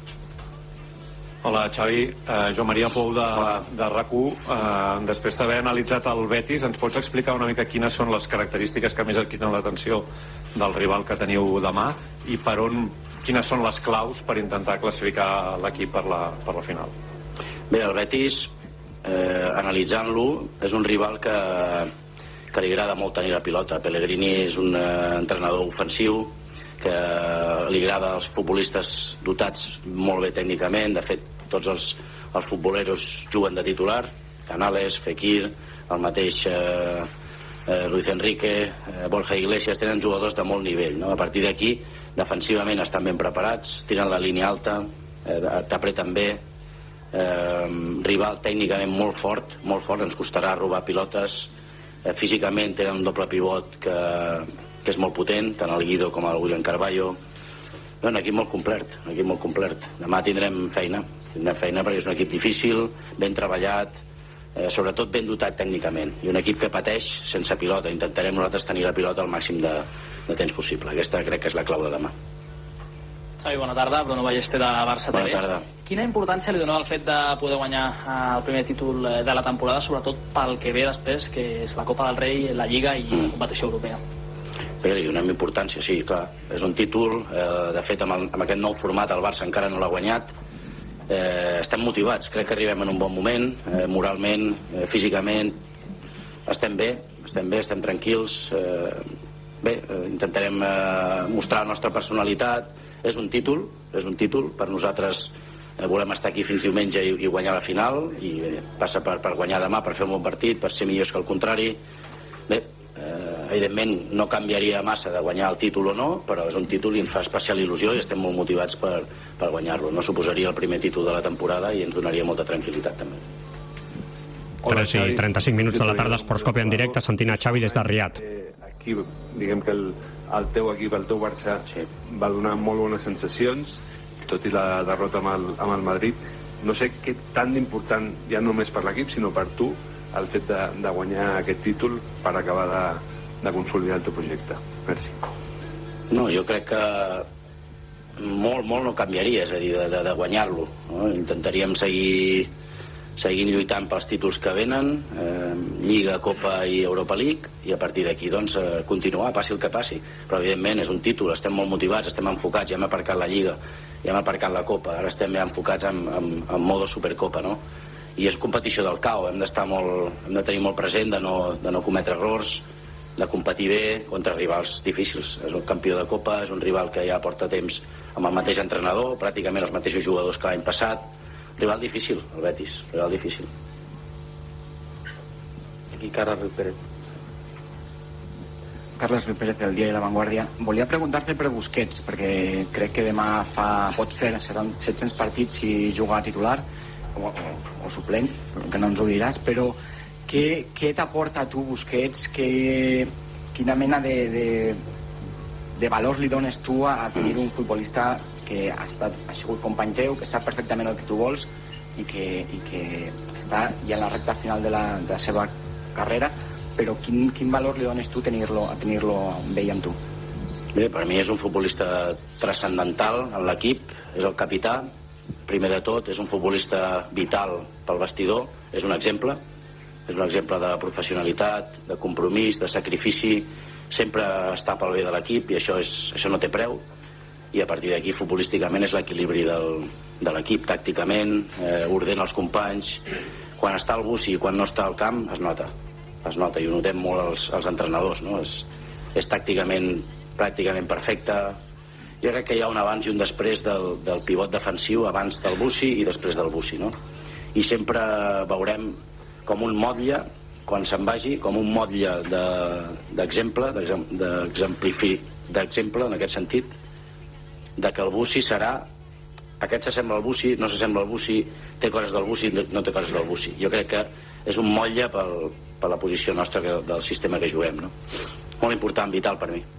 Hola, Xavi. Joan Maria Pou de RAC1. Després d'haver analitzat el Betis, ens pots explicar una mica quines són les característiques que més et criden l'atenció del rival que teniu demà i quines són les claus per intentar classificar l'equip per la final? Bé, el Betis, analitzant-lo, és un rival que li agrada molt tenir la pilota. Pellegrini és un entrenador ofensiu que li agrada als futbolistes dotats molt bé tècnicament. De fet, tots els futboleros juguen de titular. Canales, Fekir, el mateix Luis Enrique, Borja Iglesias, tenen jugadors de molt nivell, no? A partir d'aquí, defensivament estan ben preparats, tiren la línia alta, t'apreten bé, rival tècnicament molt fort, ens costarà robar pilotes, físicament tenen un doble pivot que és molt potent, tant el Guido com el William Carballo. Un equip molt complet. Demà tindrem feina perquè és un equip difícil, ben treballat, sobretot ben dotat tècnicament, i un equip que pateix sense pilota. Intentarem nosaltres tenir la pilota al màxim de temps possible. Aquesta crec que és la clau de demà. Xavi, bona tarda. Bruno Ballester de Barça TV. Bona tarda. Quina importància li donava el fet de poder guanyar el primer títol de la temporada, sobretot pel que ve després, que és la Copa del Rei, la Lliga i la competició europea? Bé, li donem importància, sí, clar. És un títol, de fet, amb aquest nou format el Barça encara no l'ha guanyat. Estem motivats, crec que arribem en un bon moment, moralment, físicament. Estem bé, estem tranquils. Bé, intentarem mostrar la nostra personalitat. És un títol, per nosaltres volem estar aquí fins diumenge i guanyar la final, i passa per guanyar demà, per fer un bon partit, per ser millors que el contrari. Bé, evidentment no canviaria massa de guanyar el títol o no, però és un títol i ens fa especial il·lusió i estem molt motivats per guanyar-lo. No suposaria el primer títol de la temporada i ens donaria molta tranquil·litat també. 3 i 35 minuts de la tarda, Esportscope en directe, sentint a Xavi des de Riad. Aquí, diguem que el teu equip, el teu Barça, va donar molt bones sensacions, tot i la derrota amb el Madrid. No sé què tan important, ja no només per l'equip, sinó per tu, el fet de guanyar aquest títol per acabar de consolidar el teu projecte. Merci. No, jo crec que molt no canviaria, és a dir, de guanyar-lo. No? Intentaríem seguint lluitant pels títols que venen, Lliga, Copa i Europa League, i a partir d'aquí doncs continuar, passi el que passi. Però evidentment és un títol, estem molt motivats, estem enfocats, ja hem aparcat la Lliga, ja hem aparcat la Copa, ara estem ja enfocats en modo Supercopa, no? I és competició del cau, hem de tenir molt present de no cometre errors, de competir bé contra rivals difícils. És un campió de Copa, és un rival que ja porta temps amb el mateix entrenador, pràcticament els mateixos jugadors que l'any passat. Rival difícil, el Betis, rival difícil. Aquí Carles Ruiz Pérez. Carles Ruiz Pérez, del diari La Vanguardia. Volia preguntar-te per Busquets, perquè crec que demà pot fer 700 partits si juga titular o suplent, que no ens ho diràs, però què t'aporta a tu Busquets? Quina mena de valors li dones tu a tenir un futbolista que ha sigut company teu, que sap perfectament el que tu vols i que està ja en la recta final de la seva carrera, però quin valor li dones tu a tenir-lo amb ell amb tu? Bé, per mi és un futbolista transcendental en l'equip, és el capità, primer de tot, és un futbolista vital pel vestidor, és un exemple de professionalitat, de compromís, de sacrifici, sempre està pel bé de l'equip i això no té preu. I a partir d'aquí futbolísticament és l'equilibri de l'equip, tàcticament, ordena els companys. Quan està al bus i quan no està al camp es nota i ho notem molt els entrenadors, no? És tàcticament pràcticament perfecte. Jo crec que hi ha un abans i un després del pivot defensiu, abans del Bussi i després del Bussi, no? I sempre veurem com un motlle, quan se'n vagi, com un motlle d'exemple en aquest sentit, de que el Bussi serà aquest s'assembla al Bussi, no s'assembla al Bussi, té coses del Bussi, no té coses del Bussi. Jo crec que és un motlle per la posició nostra del sistema que juguem, no? Molt important, vital per mi.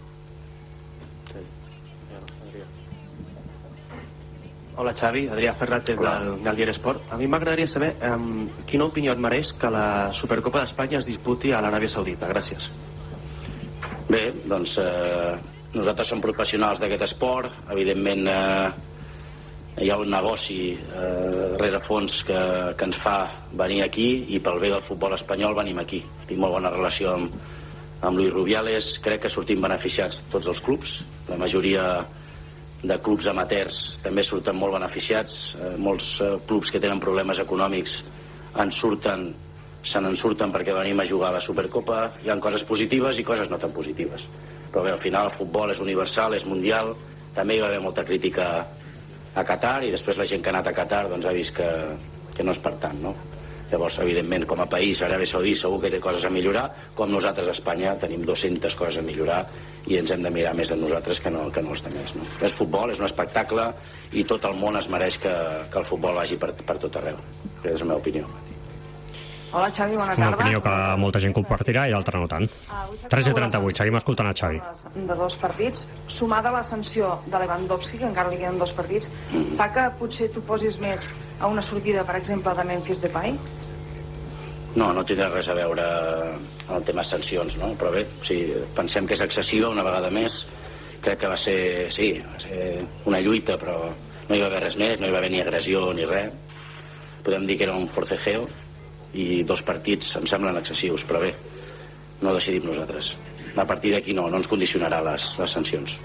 Hola Xavi, Adrià Ferrat des del Diari Esport. A mi m'agradaria saber quina opinió et mereix que la Supercopa d'Espanya es disputi a l'Aràbia Saudita. Gràcies. Bé, doncs nosaltres som professionals d'aquest esport, evidentment hi ha un negoci rerefons que ens fa venir aquí i pel bé del futbol espanyol venim aquí. Tinc molt bona relació amb Luis Rubiales, crec que sortim beneficiats tots els clubs, la majoria de clubs amateurs també surten molt beneficiats, molts clubs que tenen problemes econòmics se n'en surten perquè venim a jugar a la Supercopa. Hi ha coses positives i coses no tan positives, però bé, al final el futbol és universal, és mundial. També hi va haver molta crítica a Qatar i després la gent que ha anat a Qatar doncs ha vist que no és per tant, no? Llavors, evidentment, com a país, l'Aràbia Saudita segur que té coses a millorar, com nosaltres a Espanya tenim 200 coses a millorar i ens hem de mirar més en nosaltres que no els altres, no? És futbol, és un espectacle i tot el món es mereix que el futbol vagi per tot arreu. Aquesta és la meva opinió. Hola Xavi, bona tarda. Una opinió que molta gent compartirà i altra no tant. 3:38, seguim escoltant a Xavi. De 2 partits, sumada a la sanció de Lewandowski, que encara li queden 2 partits, fa que potser tu posis més a una sortida, per exemple, de Memphis Depay? No tindrà res a veure amb el tema sancions, no? Però bé, si pensem que és excessiva una vegada més crec que va ser una lluita, però no hi va haver res més, no hi va haver ni agressió ni res. Podem dir que era un forcejeo i 2 partits em semblen excessius, però bé, no decidim nosaltres. A partir d'aquí no ens condicionarà les sancions.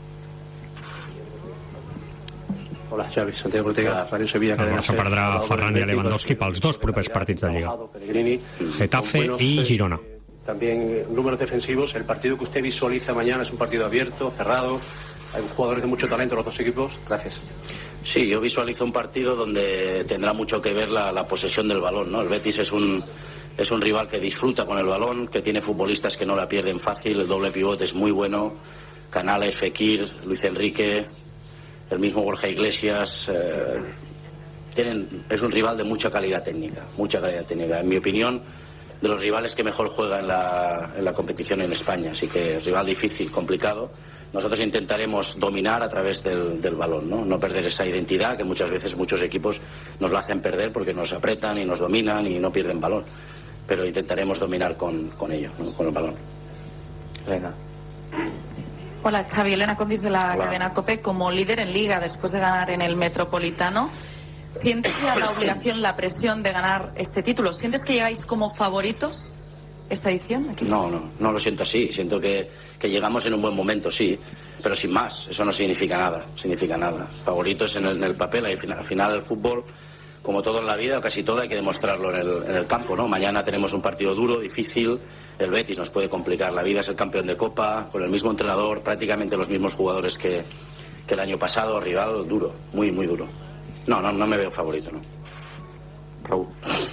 Hola, Xavi, Santiago Ortega, Ràdio Sevilla. El Barça perdrà Ferran i Lewandowski pels 2 propers partits de Liga. Getafe y Girona. También números defensivos. El partido que usted visualiza mañana es un partido abierto, cerrado. Hay jugadores de mucho talento los 2 equipos. Gracias. Sí, yo visualizo un partido donde tendrá mucho que ver la posesión del balón, ¿no? El Betis es un rival que disfruta con el balón, que tiene futbolistas que no la pierden fácil. El doble pivote es muy bueno. Canales, Fekir, Luis Enrique, el mismo Borja Iglesias. Es un rival de mucha calidad técnica, mucha calidad técnica. En mi opinión, de los rivales que mejor juega en la competición en España. Así que rival difícil, complicado. Nosotros intentaremos dominar a través del balón, ¿no? Perder esa identidad que muchas veces muchos equipos nos la hacen perder porque nos apretan y nos dominan y no pierden balón. Pero intentaremos dominar con ello, ¿no? Con el balón. Elena. Hola, Xavi. Elena Condis de la cadena COPE. Como líder en Liga después de ganar en el Metropolitano, ¿sientes ya la obligación, la presión de ganar este título? ¿Sientes que llegáis como favoritos esta edición aquí? No lo siento así. Siento que llegamos en un buen momento, sí, pero sin más. Eso no significa nada. Favoritos en el papel. Al final el fútbol, como todo en la vida, o casi todo, hay que demostrarlo en el campo, ¿no? Mañana tenemos un partido duro, difícil. El Betis nos puede complicar la vida, es el campeón de Copa, con el mismo entrenador, prácticamente los mismos jugadores que el año pasado. Rival duro, muy, muy duro. No me veo favorito, ¿no? Raúl.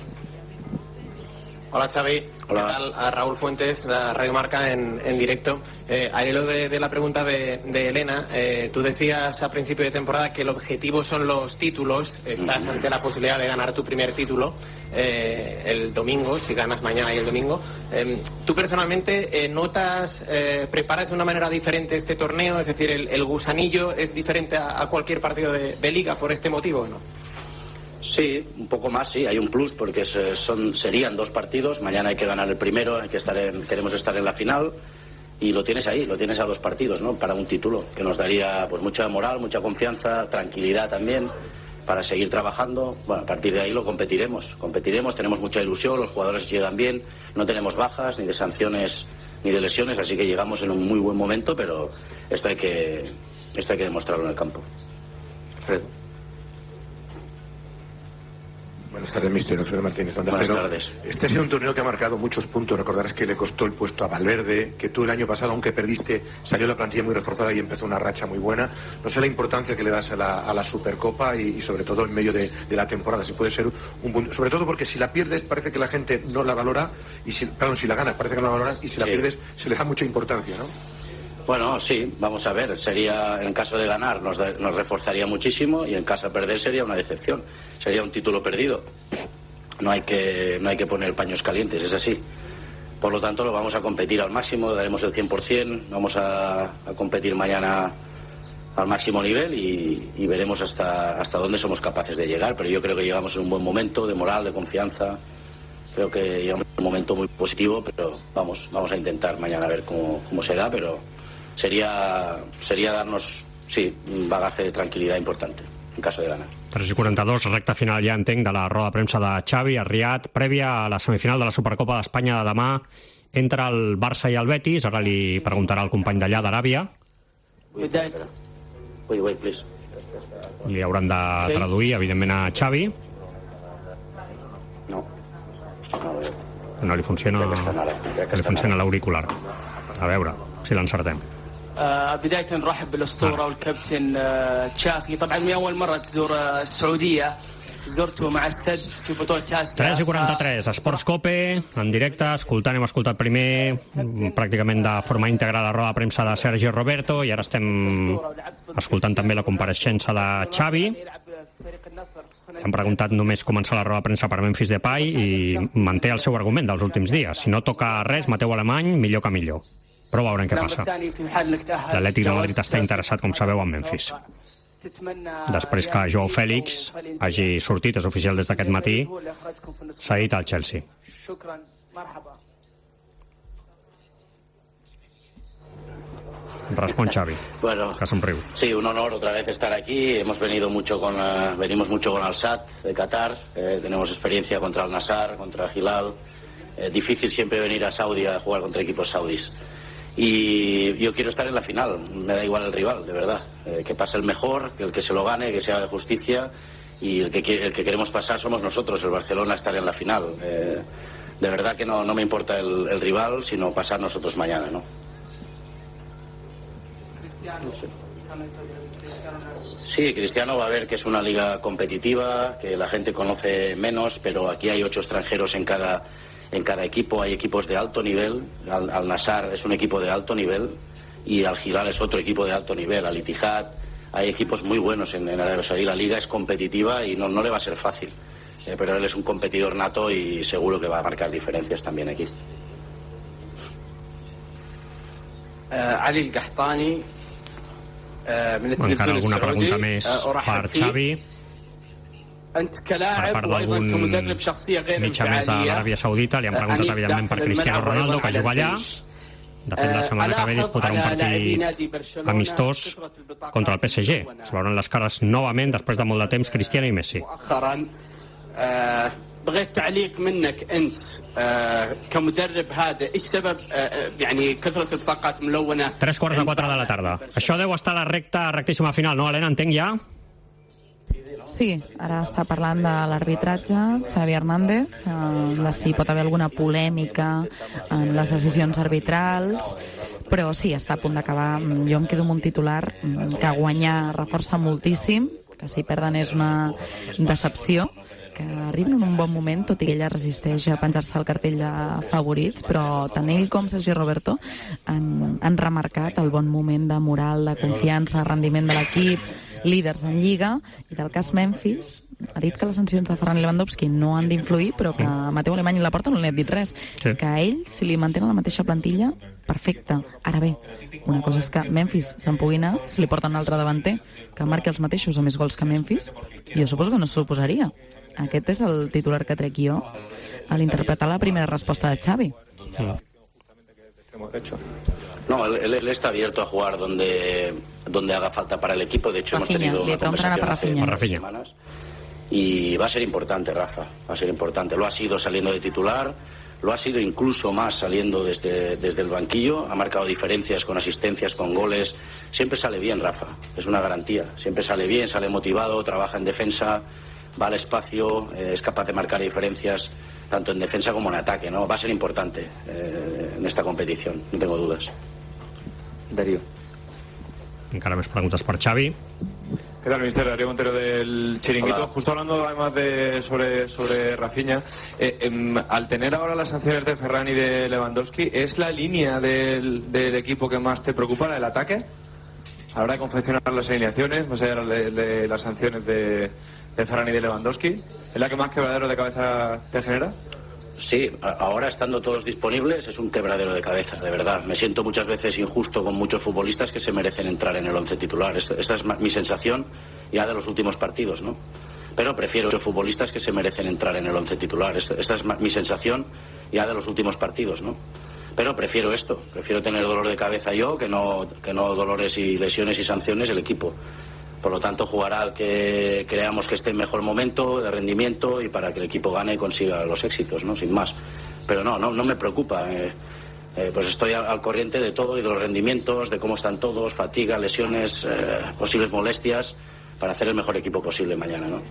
Hola, Xavi. Hola. ¿Qué tal? A Raúl Fuentes, de Radio Marca, en directo. Al hilo de la pregunta de Elena, tú decías a principio de temporada que el objetivo son los títulos. Estás ante la posibilidad de ganar tu primer título el domingo, si ganas mañana y el domingo. ¿Tú personalmente preparas de una manera diferente este torneo? Es decir, ¿el gusanillo es diferente a cualquier partido de Liga por este motivo o no? Sí, un poco más, sí, hay un plus porque serían 2 partidos. Mañana hay que ganar el primero, queremos estar en la final y lo tienes ahí, lo tienes a 2 partidos, ¿no? Para un título que nos daría pues mucha moral, mucha confianza, tranquilidad también para seguir trabajando. Bueno, a partir de ahí lo competiremos, tenemos mucha ilusión, los jugadores llegan bien, no tenemos bajas ni de sanciones ni de lesiones, así que llegamos en un muy buen momento, pero esto hay que demostrarlo en el campo. Fred. Buenas tardes, mister Alfredo Martínez. Buenas tardes. Este ha sido un torneo que ha marcado muchos puntos. Recordarás que le costó el puesto a Valverde, que tú el año pasado, aunque perdiste, salió la plantilla muy reforzada y empezó una racha muy buena. No sé la importancia que le das a la Supercopa y sobre todo en medio de la temporada, si puede ser un punto. Sobre todo porque si la pierdes parece que la gente no la valora, y si la ganas parece que no la valora, y si la pierdes se le da mucha importancia, ¿no? Bueno, sí, vamos a ver. En caso de ganar nos reforzaría muchísimo y en caso de perder sería una decepción. Sería un título perdido. No hay que poner paños calientes, es así. Por lo tanto, lo vamos a competir al máximo, daremos el 100%, vamos a competir mañana al máximo nivel y veremos hasta dónde somos capaces de llegar. Pero yo creo que llegamos en un buen momento de moral, de confianza. Creo que llegamos en un momento muy positivo, pero vamos a intentar mañana a ver cómo se da, pero sería darnos, sí, un bagaje de tranquilidad importante en caso de ganar. 3:42, recta final ja entenc de la roda de premsa de Xavi a Riad, prèvia a la semifinal de la Supercopa d'Espanya de demà entre el Barça i el Betis. Ara li preguntarà al company d'allà d'Aràbia. Wait, please. Li hauran de traduir, evidentment, a Xavi. No li funciona l'auricular. A veure si l'encertem. بداية نرحب بالأسطورة والكابتن تشافي. طبعا من أول مرة تزور السعودية زرته مع السد في بطولة كأس 3:43, Esports Cope, en directe, hem escoltat primer pràcticament de forma íntegra la roda de premsa de Sergi Roberto i ara estem escoltant també la compareixença de Xavi. Hem preguntat només començar la roda de premsa per Memphis Depay i manté el seu argument dels últims dies. Si no toca res, Mateu Alemany, millor que millor. Però veurem què passa. L'Atlètic de Madrid està interessat, com sabeu, en Memphis. Després que Joao Félix hagi sortit, és oficial des d'aquest matí, s'ha dit al Chelsea. Respon Xavi, bueno, que somriu. Sí, un honor otra vez estar aquí. Venimos mucho con Al Sadd de Qatar. Tenemos experiencia contra Al Nassr, contra Hilal. Difícil siempre venir a Saudi a jugar contra equipos saudíes. Y yo quiero estar en la final. Me da igual el rival, de verdad. Que pase el mejor, el que se lo gane, que se haga de justicia. Y el que queremos pasar somos nosotros, el Barcelona, estar en la final. De verdad que no me importa el rival, sino pasar nosotros mañana, ¿no? No sé. Sí, Cristiano va a ver que es una liga competitiva, que la gente conoce menos, pero aquí hay 8 extranjeros en cada equipo. Hay equipos de alto nivel. Al Nassr es un equipo de alto nivel y Al Hilal es otro equipo de alto nivel. Al Ittihad, hay equipos muy buenos en Arabia Saudí. La liga es competitiva y no le va a ser fácil, pero él es un competidor nato y seguro que va a marcar diferencias también aquí. Ali El-Qahtani. Encara alguna pregunta més per Xavi, per part d'algun mitjà més de l'Aràbia Saudita. Li han preguntat evidentment per Cristiano Ronaldo, que juga allà. De fet, la setmana que ve disputarà un partit amistós contra el PSG. Es veuran les cares novament després de molt de temps Cristiano i Messi. بغيت تعليق منك انت كمدرب هذا ايش سبب يعني كثره البطاقات ملونه 3:45 de la tarda. Això deu estar a la rectíssima final, no, Helena? Entenc ja? Sí, ara està parlant de l'arbitratge, Xavi Hernández, de si pot haver alguna polèmica en les decisions arbitrals, però sí, està a punt d'acabar. Jo em quedo amb un titular que guanyar reforça moltíssim, que si perden és una decepció, que arriben en un bon moment, tot i que ella resisteix a penjar-se el cartell de favorits, però tant ell com Sergi Roberto han remarcat el bon moment de moral, de confiança, rendiment de l'equip, líders en Lliga, i del cas Memphis ha dit que les sancions de Ferran Lewandowski no han d'influir, però que Mateu Alemany i Laporta no li han dit res, que a ell, si li mantenen la mateixa plantilla, perfecte. Ara bé, una cosa és que Memphis se'n pugui anar, si li porten un altre davanter que marqui els mateixos o més gols que Memphis, jo suposo que no s'oposaria. Aquest és el titular que trec jo a l'interpretar la primera resposta de Xavi. No, él está abierto a jugar donde haga falta para el equipo. De hecho, hemos tenido una conversación hace unas semanas y va a ser importante, Rafa. Va a ser importante. Lo ha sido saliendo de titular, lo ha sido incluso más saliendo desde el banquillo. Ha marcado diferencias con asistencias, con goles. Siempre sale bien, Rafa. Es una garantía. Siempre sale bien, sale motivado, trabaja en defensa, va al espacio, es capaz de marcar diferencias tanto en defensa como en ataque, ¿no? Va a ser importante en esta competición, no tengo dudas. Darío. Encara més preguntes per Xavi. ¿Qué tal, mister? Darío Montero del Chiringuito. Hola. Justo hablando además sobre Rafinha, al tener ahora las sanciones de Ferran y de Lewandowski, ¿es la línea del equipo que más te preocupa, el ataque? A la hora de confeccionar las alineaciones, más allá de las sanciones de Ferran y de Lewandowski, ¿es la que más quebradero de cabeza te genera? Sí, ahora estando todos disponibles es un quebradero de cabeza, de verdad. Me siento muchas veces injusto con muchos futbolistas que se merecen entrar en el 11 titular. Esta es mi sensación ya de los últimos partidos, ¿no? Pero prefiero muchos futbolistas que se merecen entrar en el 11 titular. Esta es mi sensación ya de los últimos partidos, ¿no? Pero prefiero esto, prefiero tener dolor de cabeza yo que no dolores y lesiones y sanciones el equipo. Por lo tanto, jugará al que creamos que esté en mejor momento de rendimiento y para que el equipo gane y consiga los éxitos, ¿no? Sin más. Pero no me preocupa. Pues estoy al corriente de todo y de los rendimientos, de cómo están todos, fatiga, lesiones, posibles molestias, para hacer el mejor equipo posible mañana, ¿no?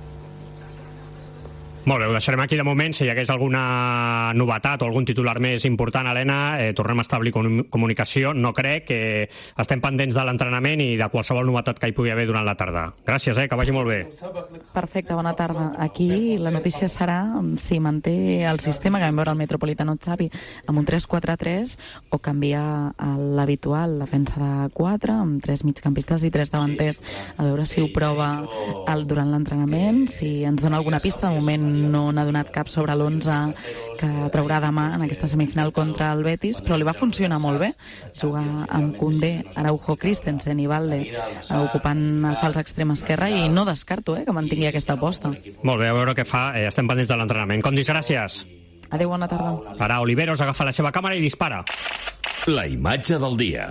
Molt bé, ho deixarem aquí de moment. Si hi hagués alguna novetat o algun titular més important, Helena, tornem a establir comunicació. No crec, que estem pendents de l'entrenament i de qualsevol novetat que hi pugui haver durant la tarda. Gràcies, que vagi molt bé. Perfecte, bona tarda. Aquí la notícia serà si manté el sistema que vam veure al Metropolitano Xavi amb un 3-4-3 o canvia l'habitual defensa de 4 amb 3 migcampistes i 3 davanters. A veure si ho prova durant l'entrenament, si ens dona alguna pista. De moment no n'ha donat cap sobre l'11 que traurà demà en aquesta semifinal contra el Betis, però li va funcionar molt bé jugar amb Koundé, Araujo, Christensen i Valde ocupant el fals extrem esquerre, i no descarto que mantingui aquesta aposta. Molt bé, a veure què fa. Estem pendents de l'entrenament. Condis, gràcies. Adéu, bona tarda. Ara Oliveros agafa la seva càmera i dispara. La imatge del dia.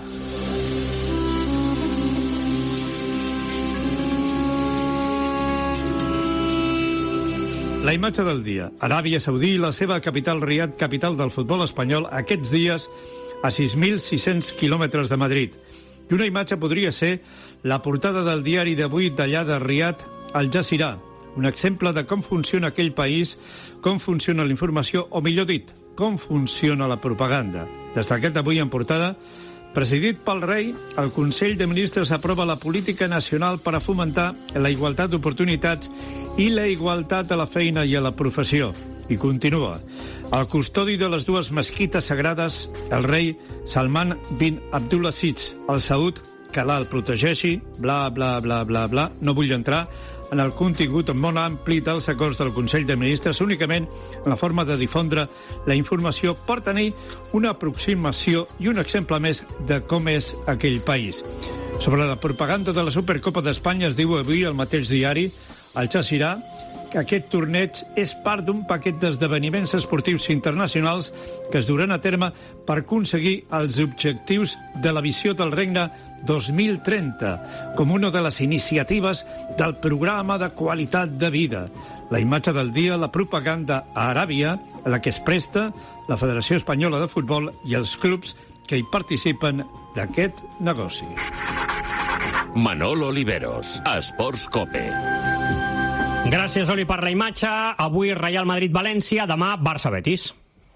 La imatge del dia. Aràbia Saudí i la seva capital Riad, capital del futbol espanyol, aquests dies a 6.600 quilòmetres de Madrid. I una imatge podria ser la portada del diari d'avui d'allà de Riad, Al Jazeera. Un exemple de com funciona aquell país, com funciona la informació, o millor dit, com funciona la propaganda. Destacat avui en portada, presidit pel rei, el Consell de Ministres aprova la política nacional per a fomentar la igualtat d'oportunitats i la igualtat a la feina i a la professió. I continua. El custodi de les dues mesquites sagrades, el rei Salman bin Abdulaziz Al Saud, que Allah el protegeixi, bla, bla, bla, bla, bla. No vull entrar en el contingut molt ampli dels acords del Consell de Ministres, únicament en la forma de difondre la informació per tenir una aproximació i un exemple més de com és aquell país. Sobre la propaganda de la Supercopa d'Espanya es diu avui al mateix diari, Al Jazeera, que aquest torneig és part d'un paquet d'esdeveniments esportius internacionals que es duran a terme per aconseguir els objectius de la visió del Regne 2030, com una de les iniciatives del programa de qualitat de vida. La imatge del dia, la propaganda a Aràbia, a la que es presta la Federació Espanyola de Futbol i els clubs que hi participen d'aquest negoci. Manolo Oliveros, Esports Cope. Gràcies, Oli, per la imatge. Avui Real Madrid-València, demà Barça-Betis.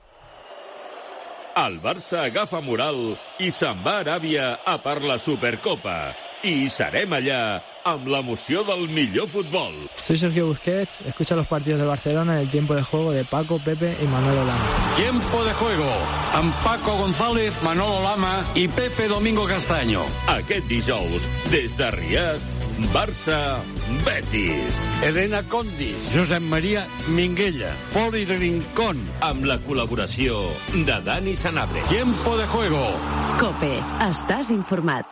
El Barça agafa moral i se'n va a Aràbia a per la Supercopa. I hi serem allà amb l'emoció del millor futbol. Soy Sergio Busquets, escucha los partidos de Barcelona en el tiempo de juego de Paco, Pepe y Manolo Lama. Tiempo de juego amb Paco González, Manolo Lama i Pepe Domingo Castaño. Aquest dijous, des de Riad, Barça-Betis. Elena Condis, Josep Maria Minguella, Poli Rincón. Amb la col·laboració de Dani Sanabria. Tiempo de juego. COPE. Estàs informat.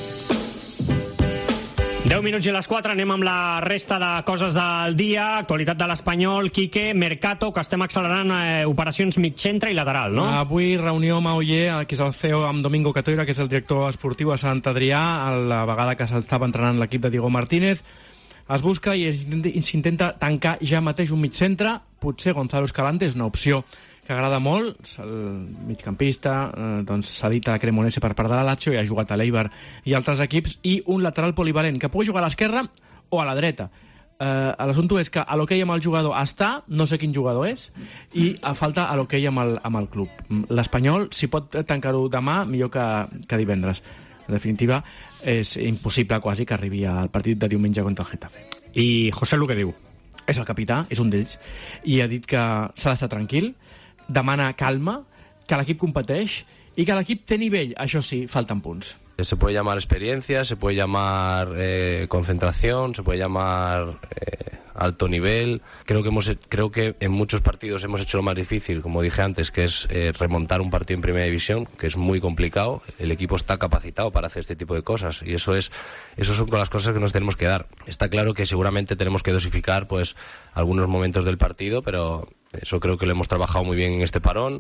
10 minuts i les 4, anem amb la resta de coses del dia. Actualitat de l'Espanyol, Quique, Mercato, que estem accelerant operacions mig-centre i lateral, no? Avui reunió amb Oller, que és el CEO, amb Domingo Catoira, que és el director esportiu a Sant Adrià, a la vegada que s'estava entrenant l'equip de Diego Martínez. Es busca i s'intenta tancar ja mateix un mig-centre. Potser Gonzalo Escalante és una opció que agrada molt, el migcampista, doncs s'ha dit a Cremonese per part de la Lazio i ha jugat a l'Eibar i altres equips, i un lateral polivalent que pugui jugar a l'esquerra o a la dreta. L'assumpte és que a l'hoquei amb el jugador està, no sé quin jugador és, i a falta a l'hoquei amb el club. L'Espanyol, si pot tancar-ho demà, millor que divendres. En definitiva, és impossible quasi que arribi al partit de diumenge contra el Getafe. I José Lu què diu? És el capità, és un d'ells, i ha dit que s'ha d'estar tranquil, demana calma, que l'equip competeix i que l'equip té nivell. Això sí, falten punts. Se puede llamar experiencia, se puede llamar concentración, se puede llamar alto nivel. Creo que en muchos partidos hemos hecho lo más difícil, como dije antes, que es remontar un partido en primera división, que es muy complicado. El equipo está capacitado para hacer este tipo de cosas y eso son las cosas que nos tenemos que dar. Está claro que seguramente tenemos que dosificar pues algunos momentos del partido, pero eso creo que lo hemos trabajado muy bien en este parón.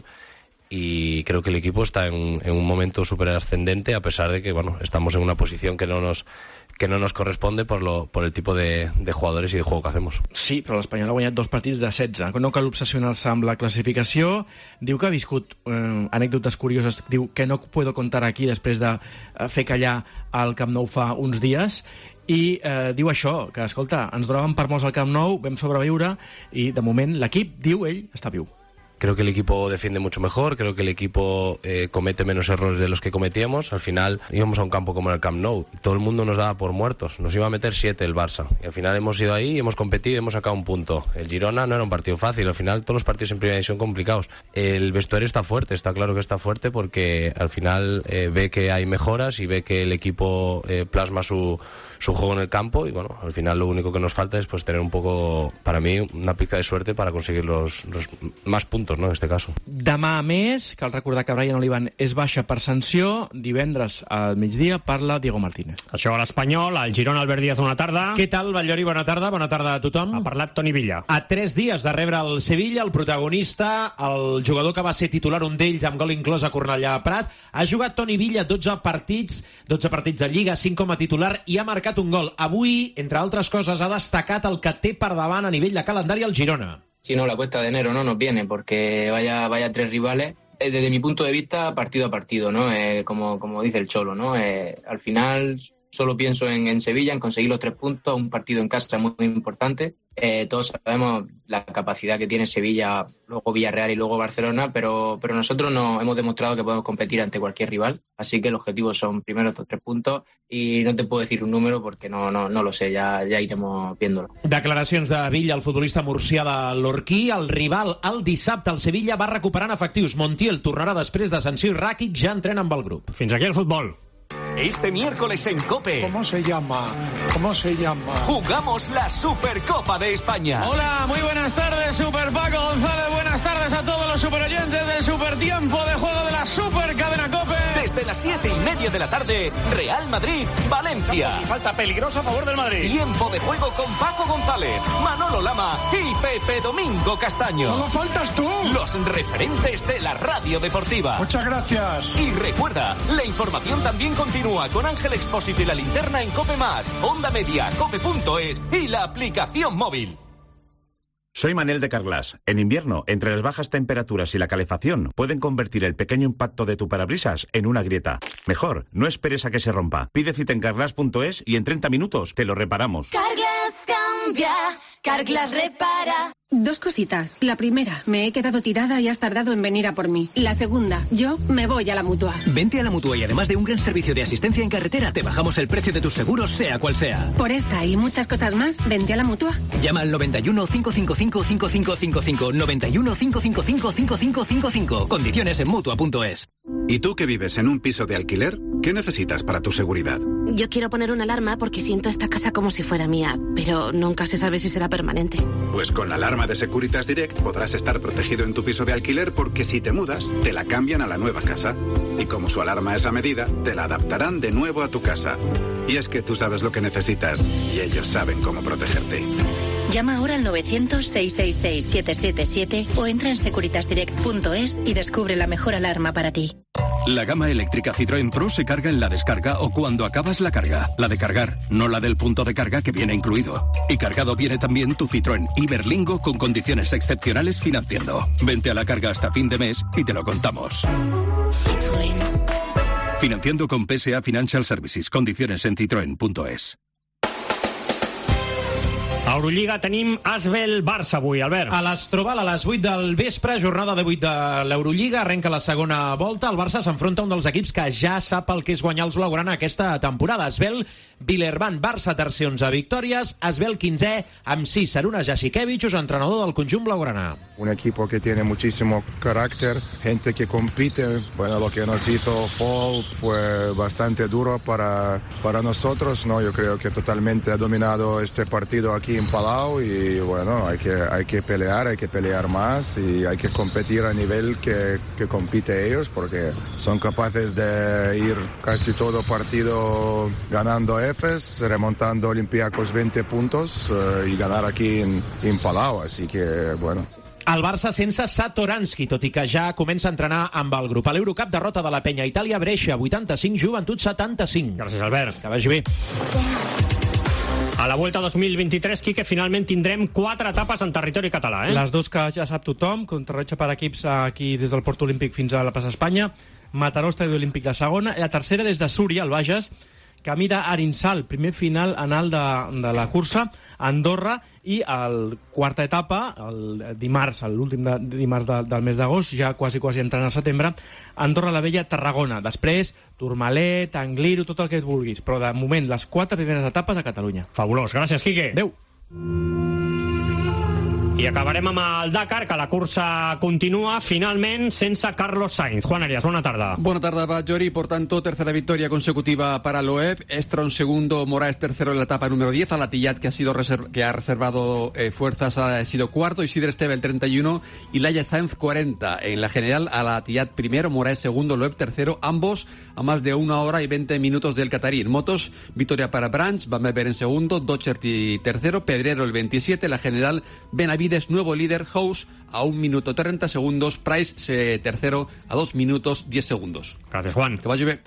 Y creo que el equipo está en un momento súper ascendente, a pesar de que estamos en una posición que no nos corresponde por el tipo de jugadores y de juego que hacemos. Sí, però l'Espanyol ha guanyat 2 partits de 16. No cal obsessionar-se amb la classificació. Diu que ha viscut anècdotes curioses. Diu que no puedo contar aquí després de fer callar al Camp Nou fa uns dies. I diu això, que escolta, ens donaven per morts al Camp Nou, vam sobreviure i de moment l'equip, diu ell, està viu. Creo que el equipo defiende mucho mejor, creo que el equipo comete menos errores de los que cometíamos. Al final íbamos a un campo como el Camp Nou y todo el mundo nos daba por muertos. Nos iba a meter 7 el Barça. Y al final hemos ido ahí, hemos competido y hemos sacado un punto. El Girona no era un partido fácil. Al final todos los partidos en primera división complicados. El vestuario está fuerte, está claro que está fuerte porque al final ve que hay mejoras y ve que el equipo plasma su juego en el campo y bueno, al final lo único que nos falta es pues tener un poco, para mí, una pizca de suerte para conseguir los más puntos, ¿no?, en este caso. Demà a més, cal recordar que Brian Olivan és baixa per sanció, divendres al migdia parla Diego Martínez. Això a l'Espanyol, al Girona, Albert Díaz, bona tarda. Què tal, Batllori? Bona tarda a tothom. Ha parlat Toni Villa. A 3 dies de rebre el Sevilla, el protagonista, el jugador que va ser titular, un d'ells amb gol inclòs a Cornellà Prat, ha jugat Toni Villa 12 partits de Lliga, 5 com a titular i ha marcat un gol. Avui, entre altres coses, ha destacat el que té per davant a nivell de calendari el Girona. Si no, la cuesta de enero no nos viene porque vaya 3 rivales. Desde mi punto de vista, partido a partido, ¿no? Como dice el Cholo, ¿no? Al final solo pienso en Sevilla, en conseguir los 3 puntos, un partido en casa muy, muy importante. Todos sabemos la capacidad que tiene Sevilla, luego Villarreal y luego Barcelona, pero nosotros no hemos demostrado que podemos competir ante cualquier rival, así que el objetivo son primero estos 3 puntos y no te puedo decir un número porque no lo sé, ya iremos viéndolo. Declaracions de Villa, el futbolista murcià de l'Orquí. El rival, el dissabte, el Sevilla va recuperant efectius. Montiel tornarà després de sanció i Rakic ja entrena amb el grup. Fins aquí el futbol. Este miércoles en COPE. ¿Cómo se llama? Jugamos la Supercopa de España. Hola, muy buenas tardes, Super Paco González. Buenas tardes a todos los superoyentes del supertiempo de juego de la Supercadena COPE. Desde las 7:30 de la tarde, Real Madrid, Valencia. Falta peligrosa a favor del Madrid. Tiempo de juego con Paco González, Manolo Lama y Pepe Domingo Castaño. Solo faltas tú. Los referentes de la radio deportiva. Muchas gracias. Y recuerda, la información también continúa con Ángel Expósito y la linterna en COPE+, Onda Media, cope.es y la aplicación móvil. Soy Manel de Carglass. En invierno, entre las bajas temperaturas y la calefacción, pueden convertir el pequeño impacto de tu parabrisas en una grieta. Mejor, no esperes a que se rompa. Pide cita en carglass.es y en 30 minutos te lo reparamos. Carglass cambia, Carglass repara. 2 cositas. La primera, me he quedado tirada y has tardado en venir a por mí. La segunda, yo me voy a la Mutua. Vente a la Mutua y además de un gran servicio de asistencia en carretera, te bajamos el precio de tus seguros, sea cual sea. Por esta y muchas cosas más, vente a la Mutua. Llama al 91 555 5555. 91 555 5555. Condiciones en Mutua.es. ¿Y tú que vives en un piso de alquiler? ¿Qué necesitas para tu seguridad? Yo quiero poner una alarma porque siento esta casa como si fuera mía, pero nunca se sabe si será permanente. Pues con la alarma de Securitas Direct podrás estar protegido en tu piso de alquiler porque si te mudas, te la cambian a la nueva casa. Y como su alarma es a medida, te la adaptarán de nuevo a tu casa. Y es que tú sabes lo que necesitas y ellos saben cómo protegerte. Llama ahora al 900-666-777 o entra en securitasdirect.es y descubre la mejor alarma para ti. La gama eléctrica Citroën Pro se carga en la descarga o cuando acabas la carga. La de cargar, no la del punto de carga que viene incluido. Y cargado viene también tu Citroën Iberlingo con condiciones excepcionales financiando. Vente a la carga hasta fin de mes y te lo contamos. Citroën. Financiando con PSA Financial Services. Condiciones en citroen.es. A Eurolliga tenim Asvel-Barça avui, Albert. A l'Astroval, a les 8 del vespre, jornada de 8 de l'Eurolliga, arrenca la segona volta. El Barça s'enfronta a un dels equips que ja sap el que és guanyar els blaugrana aquesta temporada. Asvel-Villerban, Barça tercer 11 victòries, Asvel 15è amb 6. Saruna Jasikevičius, entrenador del conjunt blaugrana. Un equipo que tiene muchísimo carácter, gente que compite. Bueno, lo que nos hizo Fall fue bastante duro para nosotros, ¿no? Yo creo que totalmente ha dominado este partido aquí en Palau y bueno, hay que pelear más y hay que competir a nivel que compite ellos porque son capaces de ir casi todo partido ganando Efes, remontando Olympiacos 20 puntos y ganar aquí en Palau, así que bueno. El Barça sense Satoransky, tot i que ja comença a entrenar amb el grup. A l'Eurocup, derrota de la Penya Itàlia, Brescia 85, Joventut 75. Gràcies, Albert. Que vagi bé. A la Vuelta 2023, Quique, finalment tindrem 4 etapes en territori català, Les 2 que ja sap tothom, contrarrellotge per equips aquí des del Port Olímpic fins a la plaça Espanya, Mataró, Estadi Olímpic la segona, i la tercera des de Súria, al Bages, camí d'Arinsal, primer final anal de la cursa, Andorra, i el quarta etapa, el dimarts, l'últim dimarts del mes d'agost, ja quasi entrant al setembre, Andorra la Vella, Tarragona. Després, Tourmalet, Angliru, tot el que et vulguis. Però de moment, les 4 primeres etapes a Catalunya. Fabulós. Gràcies, Quique. Adéu. I acabarem amb el Dakar, que la cursa continua, finalment, sense Carlos Sainz. Juan Arias, buena tarde. Buena tarde, Bajori. Por tanto, tercera victoria consecutiva para Loeb. Stroll segundo, Moraes tercero en la etapa número 10. Alatillat, que ha reservado fuerzas, ha sido cuarto. Isidre Esteve el 31 y Laia Sainz 40. En la general, Alatillat primero, Moraes segundo, Loeb tercero. Ambos a más de 1 hora y 20 minutos del Qatarí. En motos, victoria para Branch, Van Bever en segundo, Docherty tercero, Pedrero el 27. La general, Benavides nuevo líder, House a 1 minuto 30 segundos, Price tercero a 2 minutos 10 segundos. Gracias, Juan. Que vagi bé.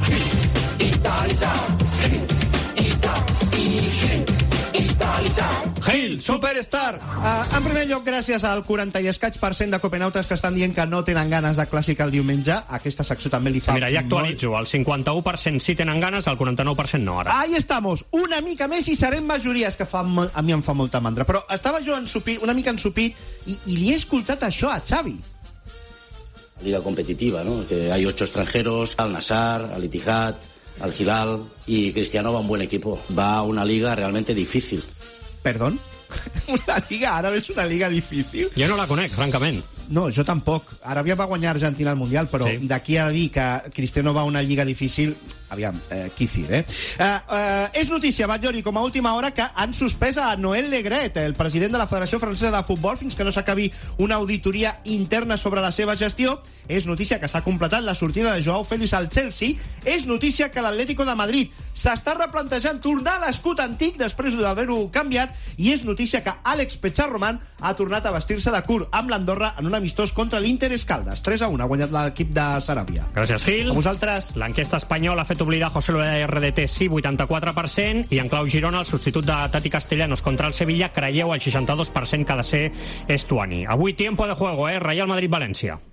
Gil, Superstar! En primer lloc, gràcies al 40 i escaig% de copenautes que estan dient que no tenen ganes de clàssic el diumenge. Aquesta secció també li fa... Mira, ja actualitzo. El 51% sí tenen ganes, el 49% no, ara. Ahí estamos. Una mica més i serem majories, que a mi em fa molta mandra. Però estava jo una mica ensupit i li he escoltat això a Xavi. Liga competitiva, ¿no? Que hay 8 extranjeros, Al Nassr, Al Ittihad, Al Hilal, y Cristiano va a un buen equipo. Va a una liga realmente difícil. ¿Perdón? ¿Una liga àrab és una liga difícil? Jo no la conec, francament. No, jo tampoc. Aràbia va guanyar Argentina al Mundial, però sí. D'aquí a dir que Cristiano va a una lliga difícil, aviam, quícir, és notícia, Batllori, com a última hora, que han suspès a Noël Le Graët, el president de la Federació Francesa de Futbol, fins que no s'acabi una auditoria interna sobre la seva gestió. És notícia que s'ha completat la sortida de Joao Félix al Chelsea. És notícia que l'Atlético de Madrid s'està replantejant tornar a l'escut antic després d'haver-ho canviat, i és notícia que Àlex Pecharroman ha tornat a vestir-se de curt amb l'Andorra en un amistós contra l'Inter Escaldes. 3-1 ha guanyat l'equip de Saràbia. Gràcies, Gil. A vosaltres. L'enquesta espanyola ha fet oblidar José Luis RDT, sí, 84%, i en clau Girona, el substitut de Tati Castellanos contra el Sevilla, creieu el 62% que ha de ser Estuani. Avui tiempo de juego, Real Madrid-València.